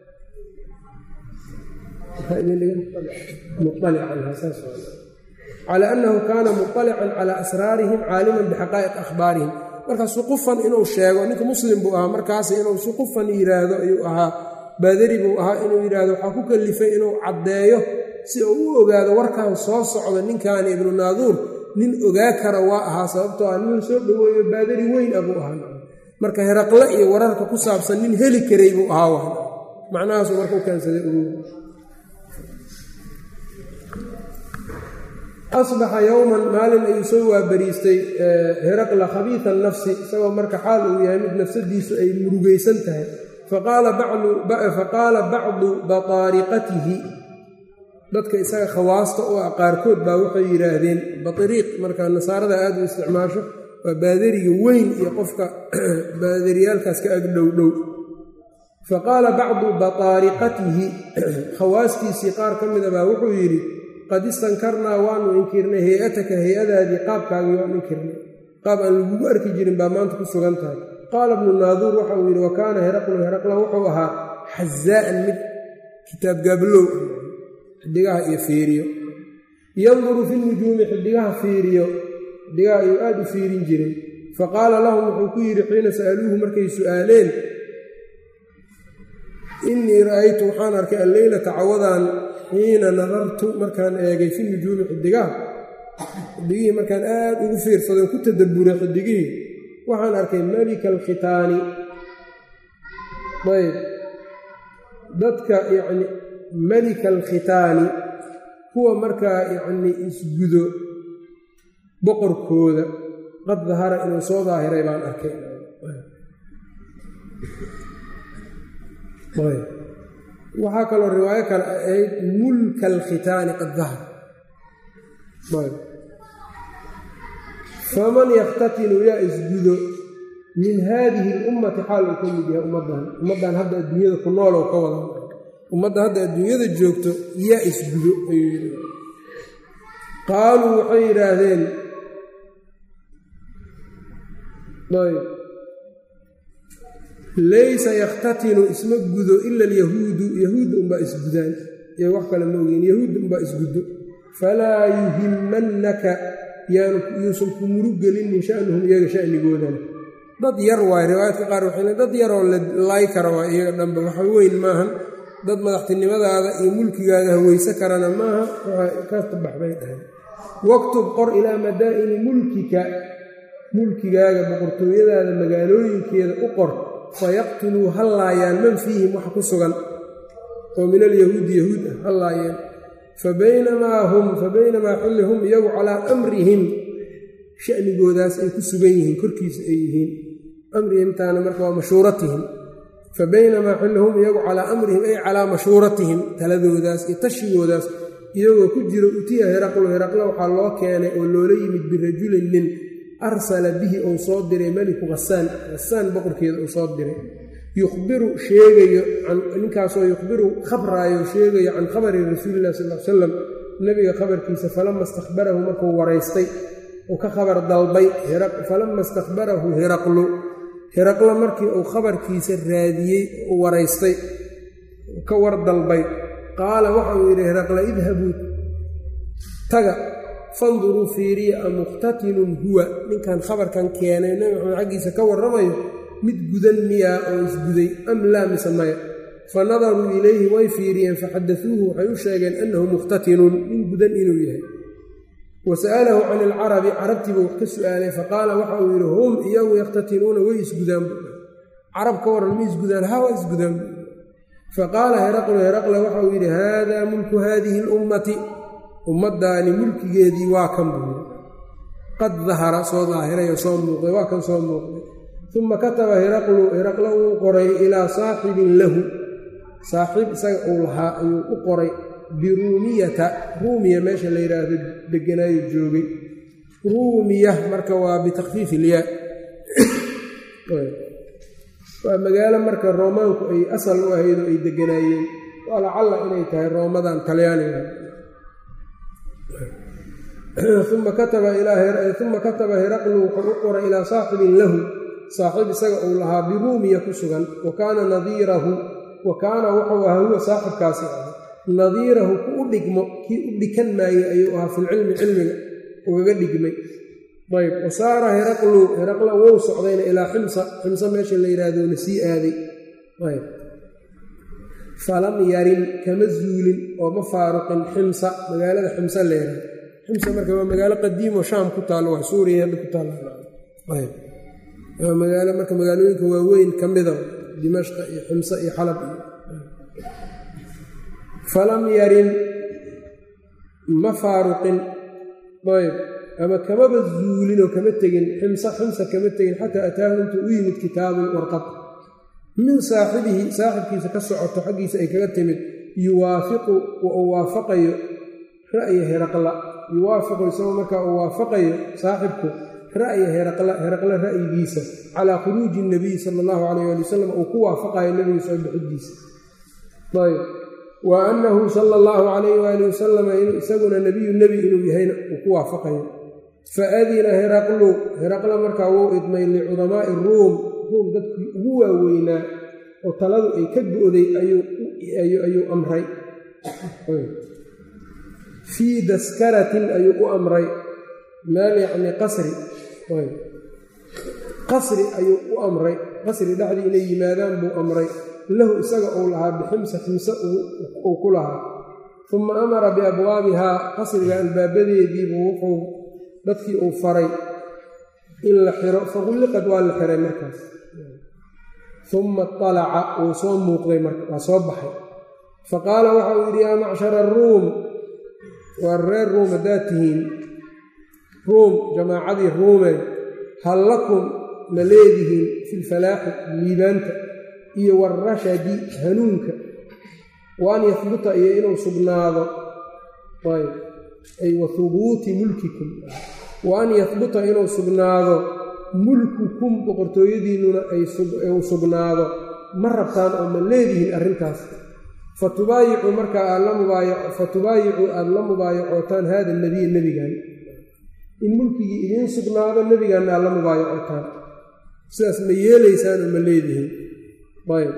calaa annahu kaana muطalican calaa asraarihim caaliman bixaqaa'iq akhbaarihim marka suqufan inuu sheego ninka muslim buu ahaa markaas inuu suqufan yidhaahdo ayuu ahaa baadari buu ahaa inuu yidhaahdo waxaa ku kalifay inuu caddeeyo si uu u ogaado warkan soo socda ninkaani ibnu naaduur nin ogaa kara waa ahaa sababtoo ah nin soo dhoweeyo baadari weyn ah buu ahaa marka heraqle iyo wararka ku saabsan nin heli karay buu ahaa wa macnahaasuu marka u keensaday ugu asbaxa yowman maalin ayuu soo waabariistay heraqla khabiisa nafsi isagoo marka xaal uu yahay mid nafsadiisu ay murugaysan tahay faqaala bacdu bataariqatihi dadka isaga khawaasta u ah qaarkood baa waxay yidhaahdeen batariiq marka nasaarada aad u isticmaasho waa baadariga weyn iyo qofka baadariyaalkaas ka ag dhowdhow faqaala bacdu bataariqatihi khawaastiisii qaar ka mida baa wuxuu yidhi qad istankarnaa waanu inkirnay hay-ataka hay-adaadii qaabkaagii waanu inkirnay qaab aan lagugu arki jirin baa maanta ku sugan tahay qaala bnu naaduur waxa uu yidhi wa kaana heraqlu heraqla wuxuu ahaa xazaa'an mid kitaab gaablow xidigaha iyo fiiriyo yanduru fi nujuumi xidigaha fiiriyo xidigaha ayuu aad u fiirin jiray faqaala lahum wuxuu ku yidhi xiina sa'aluuhu markay su'aaleen innii ra'aytu waxaan arkay alleylata cawadaan xiina nadartu markaan eegay fi nujuumi xidigaha xidigihii markaan aad ugu fiirsadeen ku tadabburay xidigihii waxaan arkay melika alkhitaani ayb dadka yacni melika alkhitaani kuwa markaa yacni isgudo boqorkooda qad dahara inuu soo daahiray baan arkay waxaa kaloo riwaayo kale ahayd mulka alkhitaani qad dahar faman yakhtatinu yaa isgudo min haadihi alummati xaal uu ka mid yahay ummaddan ummaddan hadda adduunyada ku nool oo ka wada ummadda hadda adduunyada joogto yaa isgudo ayuu yidhi qaaluu waxay yidhaahdeen ayb laysa yakhtatinu isma gudo ila alyahuudu yahuudda unbaa isgudaan iyo wax kale ma ogeen yahuudda unbaa isguddo falaa yuhimannaka yuusan ku murugelinin sha'nuhum iyaga sha'nigoodan dad yar waay riwaayadka qaar waxay le dad yaroo la laay kara waa iyaga dhanba waxa weyn maahan dad madaxtinimadaada iyo mulkigaaga haweyse karana maaha waxa ka tabaxbay dhahay waktub qor ilaa madaa'ini mulkika mulkigaaga boqortooyadaada magaalooyinkeeda u qor fayaqtuluu ha laayaan man fiihim wax ku sugan oo min alyahuudi yahuud ah ha laayeen fabaynamaa hum fabaynamaa xilli hum iyagu calaa amrihim sha'nigoodaas ay ku sugan yihiin korkiisa ay yihiin amrihimtaana marka waa mashuuratihim fabaynamaa xilli hum iyagu calaa amrihim ay calaa mashuuratihim taladoodaas iyo tashigoodaas iyagoo ku jiro utiya heraqlo heraqlo waxaa loo keenay oo loola yimid birajulin nin arsala bihi ou soo diray meliku hasaan hasaan boqorkeeda uu soo diray yukhbiru sheegayo ninkaasoo yukhbiru khabraayo sheegayo can khabari rasuulilah sal l salam nebiga khabarkiisa falama istakhbarahu markuu waraystay uu ka khabar dalbay falama istakhbarahu heraqlu heraqlo markii uu khabarkiisa raadiyey uu waraystay ka war dalbay qaala waxa uu yidhi heraqla idhabuu taga fanduruu fiiriya a mukhtatinun huwa ninkan khabarkan keenay nebi maxamed xaggiisa ka warramayo mid gudan miyaa oo isguday am laa mise maya fa nadaruu ilayhi way fiiriyeen faxadasuuhu waxay u sheegeen annahu mukhtatinun nin gudan inuu yahay wa sa'alahu can ilcarabi carabtiiba wax ka su'aalay faqaala waxa uu yidhi hum iyagu yakhtatinuuna way isgudaan bu carab ka waran ma isgudaan ha waa isgudaan bu faqaala heraqlu heraqla waxa uu yidhi haadaa mulku haadihi alummati ummaddaani mulkigeedii waa kan buuri qad dahara soo daahiray oo soo muuqday waa kan soo muuqday uma kataba heraqlu heraqla uu qoray ilaa saaxibin lahu saaxiib isaga uu lahaa ayuu u qoray biruumiyata ruumiya meesha la yidhaahdo deganaayo joogay ruumiya marka waa bitakfiif ilyaa waa magaalo marka roomaanku ay asal u ahayd oo ay deganaayeen waa lacalla inay tahay roomadan talyaaniga uma kataba uma kataba heraqlu wuxuu u qoray ilaa saaxibin lahu saaxiib isaga uu lahaa biruumiya ku sugan wa kaana nadiirahu wa kaana wuxuu ahaa huwa saaxibkaasi ah nadiirahu ku u dhigmo kii u dhikan maayey ayuu ahaa filcilmi cilmiga ugaga dhigmay ayb wa saara heraqlu heraqla wou socdayna ilaa ximsa ximsa meesha la yidhaahdo la sii aaday ayb falam yarin kama zuulin oo ma faaruqin ximsa magaalada ximsa leedahay ximsa marka waa magaalo qadiimoo shaam ku taallo waa suuriya hadda ku taalla ayb waa magaalo marka magaalooyinka waaweyn ka mida dimashqa iyo ximsa iyo xalab iyo falam yarin ma faaruqin ayb ama kamaba zuulinoo kama tegin ximsa ximsa kama tegin xataa ataahu intuu u yimid kitaabun warqad min saaxibihi saaxibkiisa ka socoto xaggiisa ay kaga timid yuwaafiqu wa uu waafaqayo ra'ya heraqla yuwaafiqu isagoo markaa uu waafaqayo saaxibku ra'ya heraqla heraqla ra'yigiisa calaa khuruuji nabiy sala allahu calayh ali wasalam uu ku waafaqayo nebiga soo bixidiisa ayb wa annahu sala allahu calayh waali wasalama isaguna nebiyu nebi inuu yahayna uu ku waafaqayo fa adina heraqlu heraqla markaa wuu idmay licudamaa'i ruum ruum dadkii ugu waaweynaa oo taladu ay ka go'day ayuu amray fii daskaratin ayuu u amray meel yacnii qasri qasri ayuu u amray qasri dhexdii inay yimaadaan buu amray lahu isaga uu lahaa biximsa ximse uu ku lahaa uma amara biabwaabihaa qasriga albaabadeediibuu wuxuu dadkii uu faray in la xiro faqulliqad waa la xiray markaas uma alaca wuu soo muuqday marka waa soo baxay faqaala waxa uu yidhi yaa macshara aruum waa reer ruum haddaad tihiin ruum jamaacadii ruume hal lakum ma leedihiin fi lfalaaxi liibaanta iyo warashadi hanuunka wa an yahbuta iyo inuu sugnaado ay wa hubuuti mulkikum wa an yahbuta inuu sugnaado mulkukum boqortooyadiinnuna uu sugnaado ma rabtaan oo ma leedihiin arrintaas fatubaayicu markaa aad la mubaayaco fatubaayicu aada la mubaayacootaan haada nebiya nebigan in mulkigii idiin sugnaado nebiganna aad la mubaayacotaan sidaas ma yeelaysaan oo ma leedihiin ayb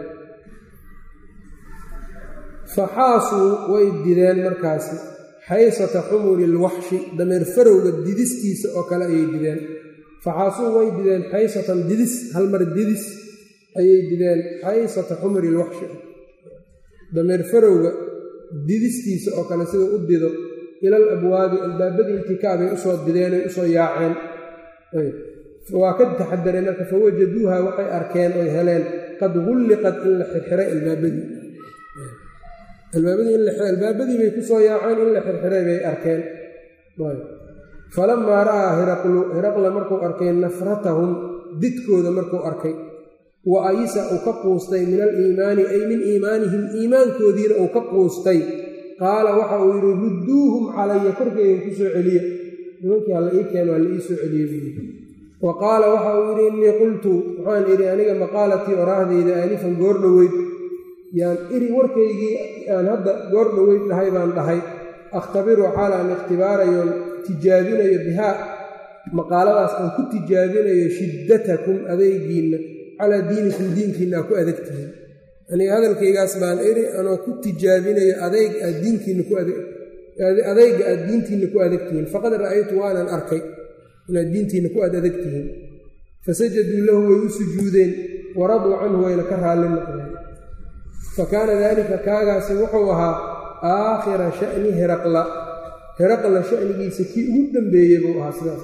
faxaasuu way dideen markaasi xaysata xumuri ilwaxshi dameer farowga didistiisa oo kale ayay dideen faxaasuu way dideen xaysatan didis hal mar didis ayay dideen xaysata xumuri ilwaxshi dameer farowga didistiisa oo kale siduu u dido ilal abwaabi albaabadii intikaabay usoo dideenay usoo yaaceen waa ka taxadareen marka fawajaduuha waxay arkeen oy heleen qad gulliqad in la xirxiray albaabadii albaabadii in la albaabadii bay ku soo yaaceen in la xirxiray bay arkeen falamaa ra'aa hiraqlu hiraqla markuu arkay nafratahum didkooda markuu arkay wa ayisa uu ka quustay min aliimaani ay min iimaanihim iimaankoodiina uu ka quustay qaala waxa uu yidhi rudduuhum calaya korkeygan ku soo celiya nimankii halla ii keeno halla ii soo celiye buuyii wa qaala waxa uu yidhi innii qultu waxaan idhi aniga maqaalatii oraahdayda aanifan goor dhoweyd yaan iri warkaygii aan hadda goor dhoweyd dhahay baan dhahay akhtabiru xaal aan ikhtibaarayoon tijaabinayo bihaa maqaaladaas aan ku tijaabinayo shiddatakum adaygiinna calaa diinikum diinkiinna aa ku adegtihiin aniga hadalkaygaas baan iri anoo ku tijaabinayo adayg aad diinkiinna ku adayga aad diintiinna ku adegtihiin faqad ra'aytu waanan arkay inaad diintiinna ku ad adegtihiin fasajaduu lahu way u sujuudeen waraduu canhu wayna ka raalli noqdeen fa kaana daalika kaagaasi wuxuu ahaa aakhira sha'ni heraqla heraqla sha'nigiisa kii ugu dambeeyey buu ahaa sidaas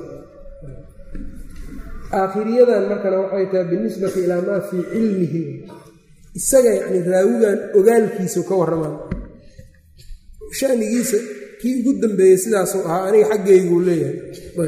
aakhiriyadan markana waxay tahay binisbati ilaa maa fii cilmihi isaga yacni raawigan ogaalkiisau ka warramaan sha'nigiisa kii ugu dambeeyey sidaasuu ahaa aniga xaggeyguu leeyahay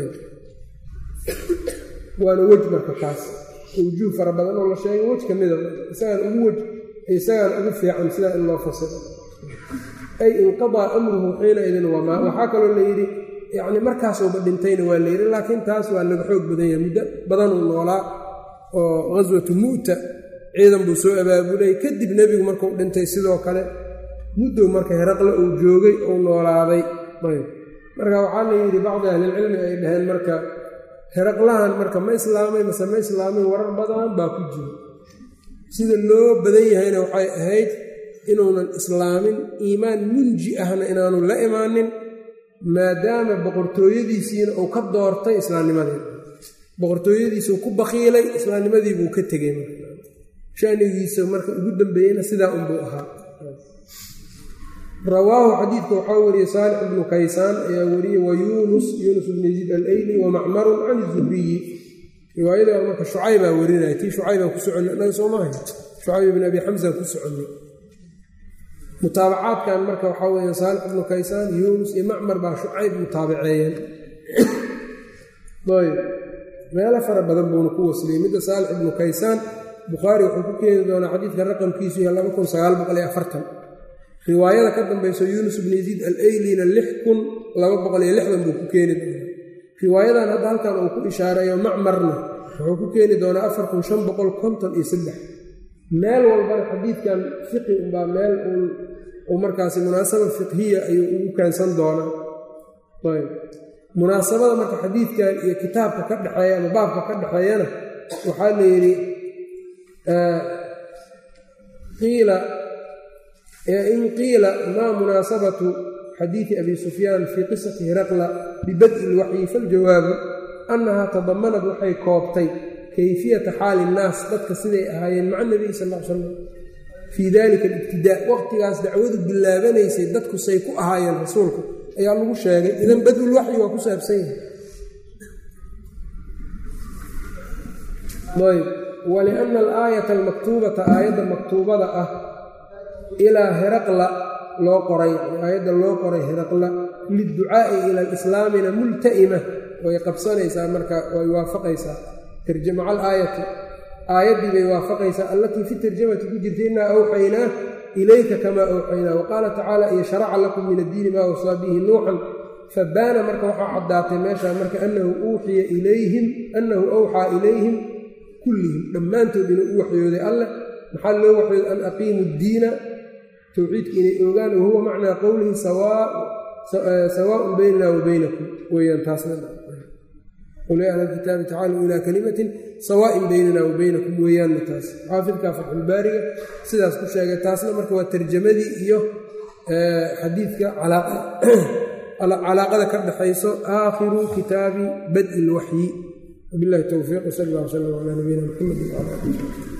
waana wej marka kaas wujuuh fara badan oo la sheegay wej ka mida isagaan ugu wej isagaan ugu fiican sidaa in loo fasiro ay inqadaa amruhu xiina idin wamaa waxaa kaloo la yidhi yacni markaasuuba dhintayna waa la yidhi laakiin taas waa laga xoog badan yahay muddo badanuu noolaa oo ghaswatu mu'ta ciidan buu soo abaabulay kadib nebigu markuu dhintay sidoo kale muddow marka heraqle uu joogay uu noolaaday ayb marka waxaa la yidhi bacdi ahlilcilmi ay dhaheen marka heraqlahan marka ma islaamay mase ma islaamay warar badan baa ku jira sida loo badan yahayna waxay ahayd inuunan islaamin iimaan munji ahna inaanu la imaanin maadaama boqortooyadiisiina uu ka doortay islaamnimadii boqortooyadiisuu ku bakiilay islaamnimadiibuu ka tegay shanigiisa marka ugu dambeeyeyna sidaa unbuu ahaa rawaahu xadiidka waxaa wariyey saalix ibnu kaysaan ayaa wariyey wa yuunus yuunus ibnu yaziid alayli wa macmarun can zuhriyi riwaayada marka shucaybaa warinaya tii shucaybaan ku soconnay annaga soo maahay shucayb ibn abi xamsaan ku soconnay mutaabacaadkan marka waxaa weeye saalix ibnu kaysaan yuunus iyo macmar baa shucayb mutaabaceeyeen ayb meelo fara badan buuna ku wasliyey midda saalix ibnu kaysaan bukhaari wuxuu ku keeni doonaa xadiidka raqamkiisu yahay laba kun sagaal boqol iyo afartan riwaayada ka dambayso yuunus ibnu yaziid al-eylina lix kun laba boqol iyo lixdan buu ku keeni doonaa riwaayadan hadda halkan uu ku ishaareeyo macmarna wuxuu ku keeni doonaa afar kun shan boqol konton iyo saddex meel walbana xadiidkan fiqi unbaa meel uun uu markaasi munaasaba fiqhiya ayuu ugu keensan doonaa ayb munaasabada marka xadiidkan iyo kitaabka ka dhexeeya ama baabka ka dhexeeyana waxaa la yidhi qiila in qiila maa munaasabatu xadiidi abi sufyaan fii qisati hiraqla bibad'i ilwaxyi faljawaabu annahaa tadamanad waxay koobtay kayfiyata xaali innaas dadka siday ahaayeen maca nabiy sal l slam fii dalika alibtidaa waqtigaas dacwadu bilaabanaysay dadku say ku ahaayeen rasuulku ayaa lagu sheegay idan badulwaxyi waa ku saabsan yahay ayb walianna alaayata almaktuubata aayadda maktuubada ah ilaa hiraqla loo qoray aayadda loo qoray hiraqla liducaa'i ila alislaamina multa'ima way qabsanaysaa marka way waafaqaysaa tarjamaca alaayati aayaddii bay waafaqaysaa allatii fi tarjamati ku jirta innaa awxaynaa ilayka kamaa awxaynaa waqaala tacaala iyo sharaca lakum min addiini maa wasaa bihi nuuxan fabaana marka waxaa caddaatay meeshaa marka annahu uuxiya ilayhim annahu awxaa ilayhim kullihim dhammaantood inuu u waxyooday alleh maxaa loo waxyooday an aqiimu ddiina towxiidka inay ogaan wahuwa macnaa qowlihi sawaaun baynana wa baynakum weyaan taasna qul yaa ahla alkitaabi tacaaluu ilaa kalimatin sawaa'in baynana wa baynakum weeyaanna taas xaafidkaa fatxulbaariga sidaas ku sheegay taasna marka waa tarjamadii iyo xadiidka calaaqada ka dhexayso aakhiru kitaabi bad'i ilwaxyi wabillahi towfiiq wsal allah wslam calaa nabiyina muxamed wcala alihi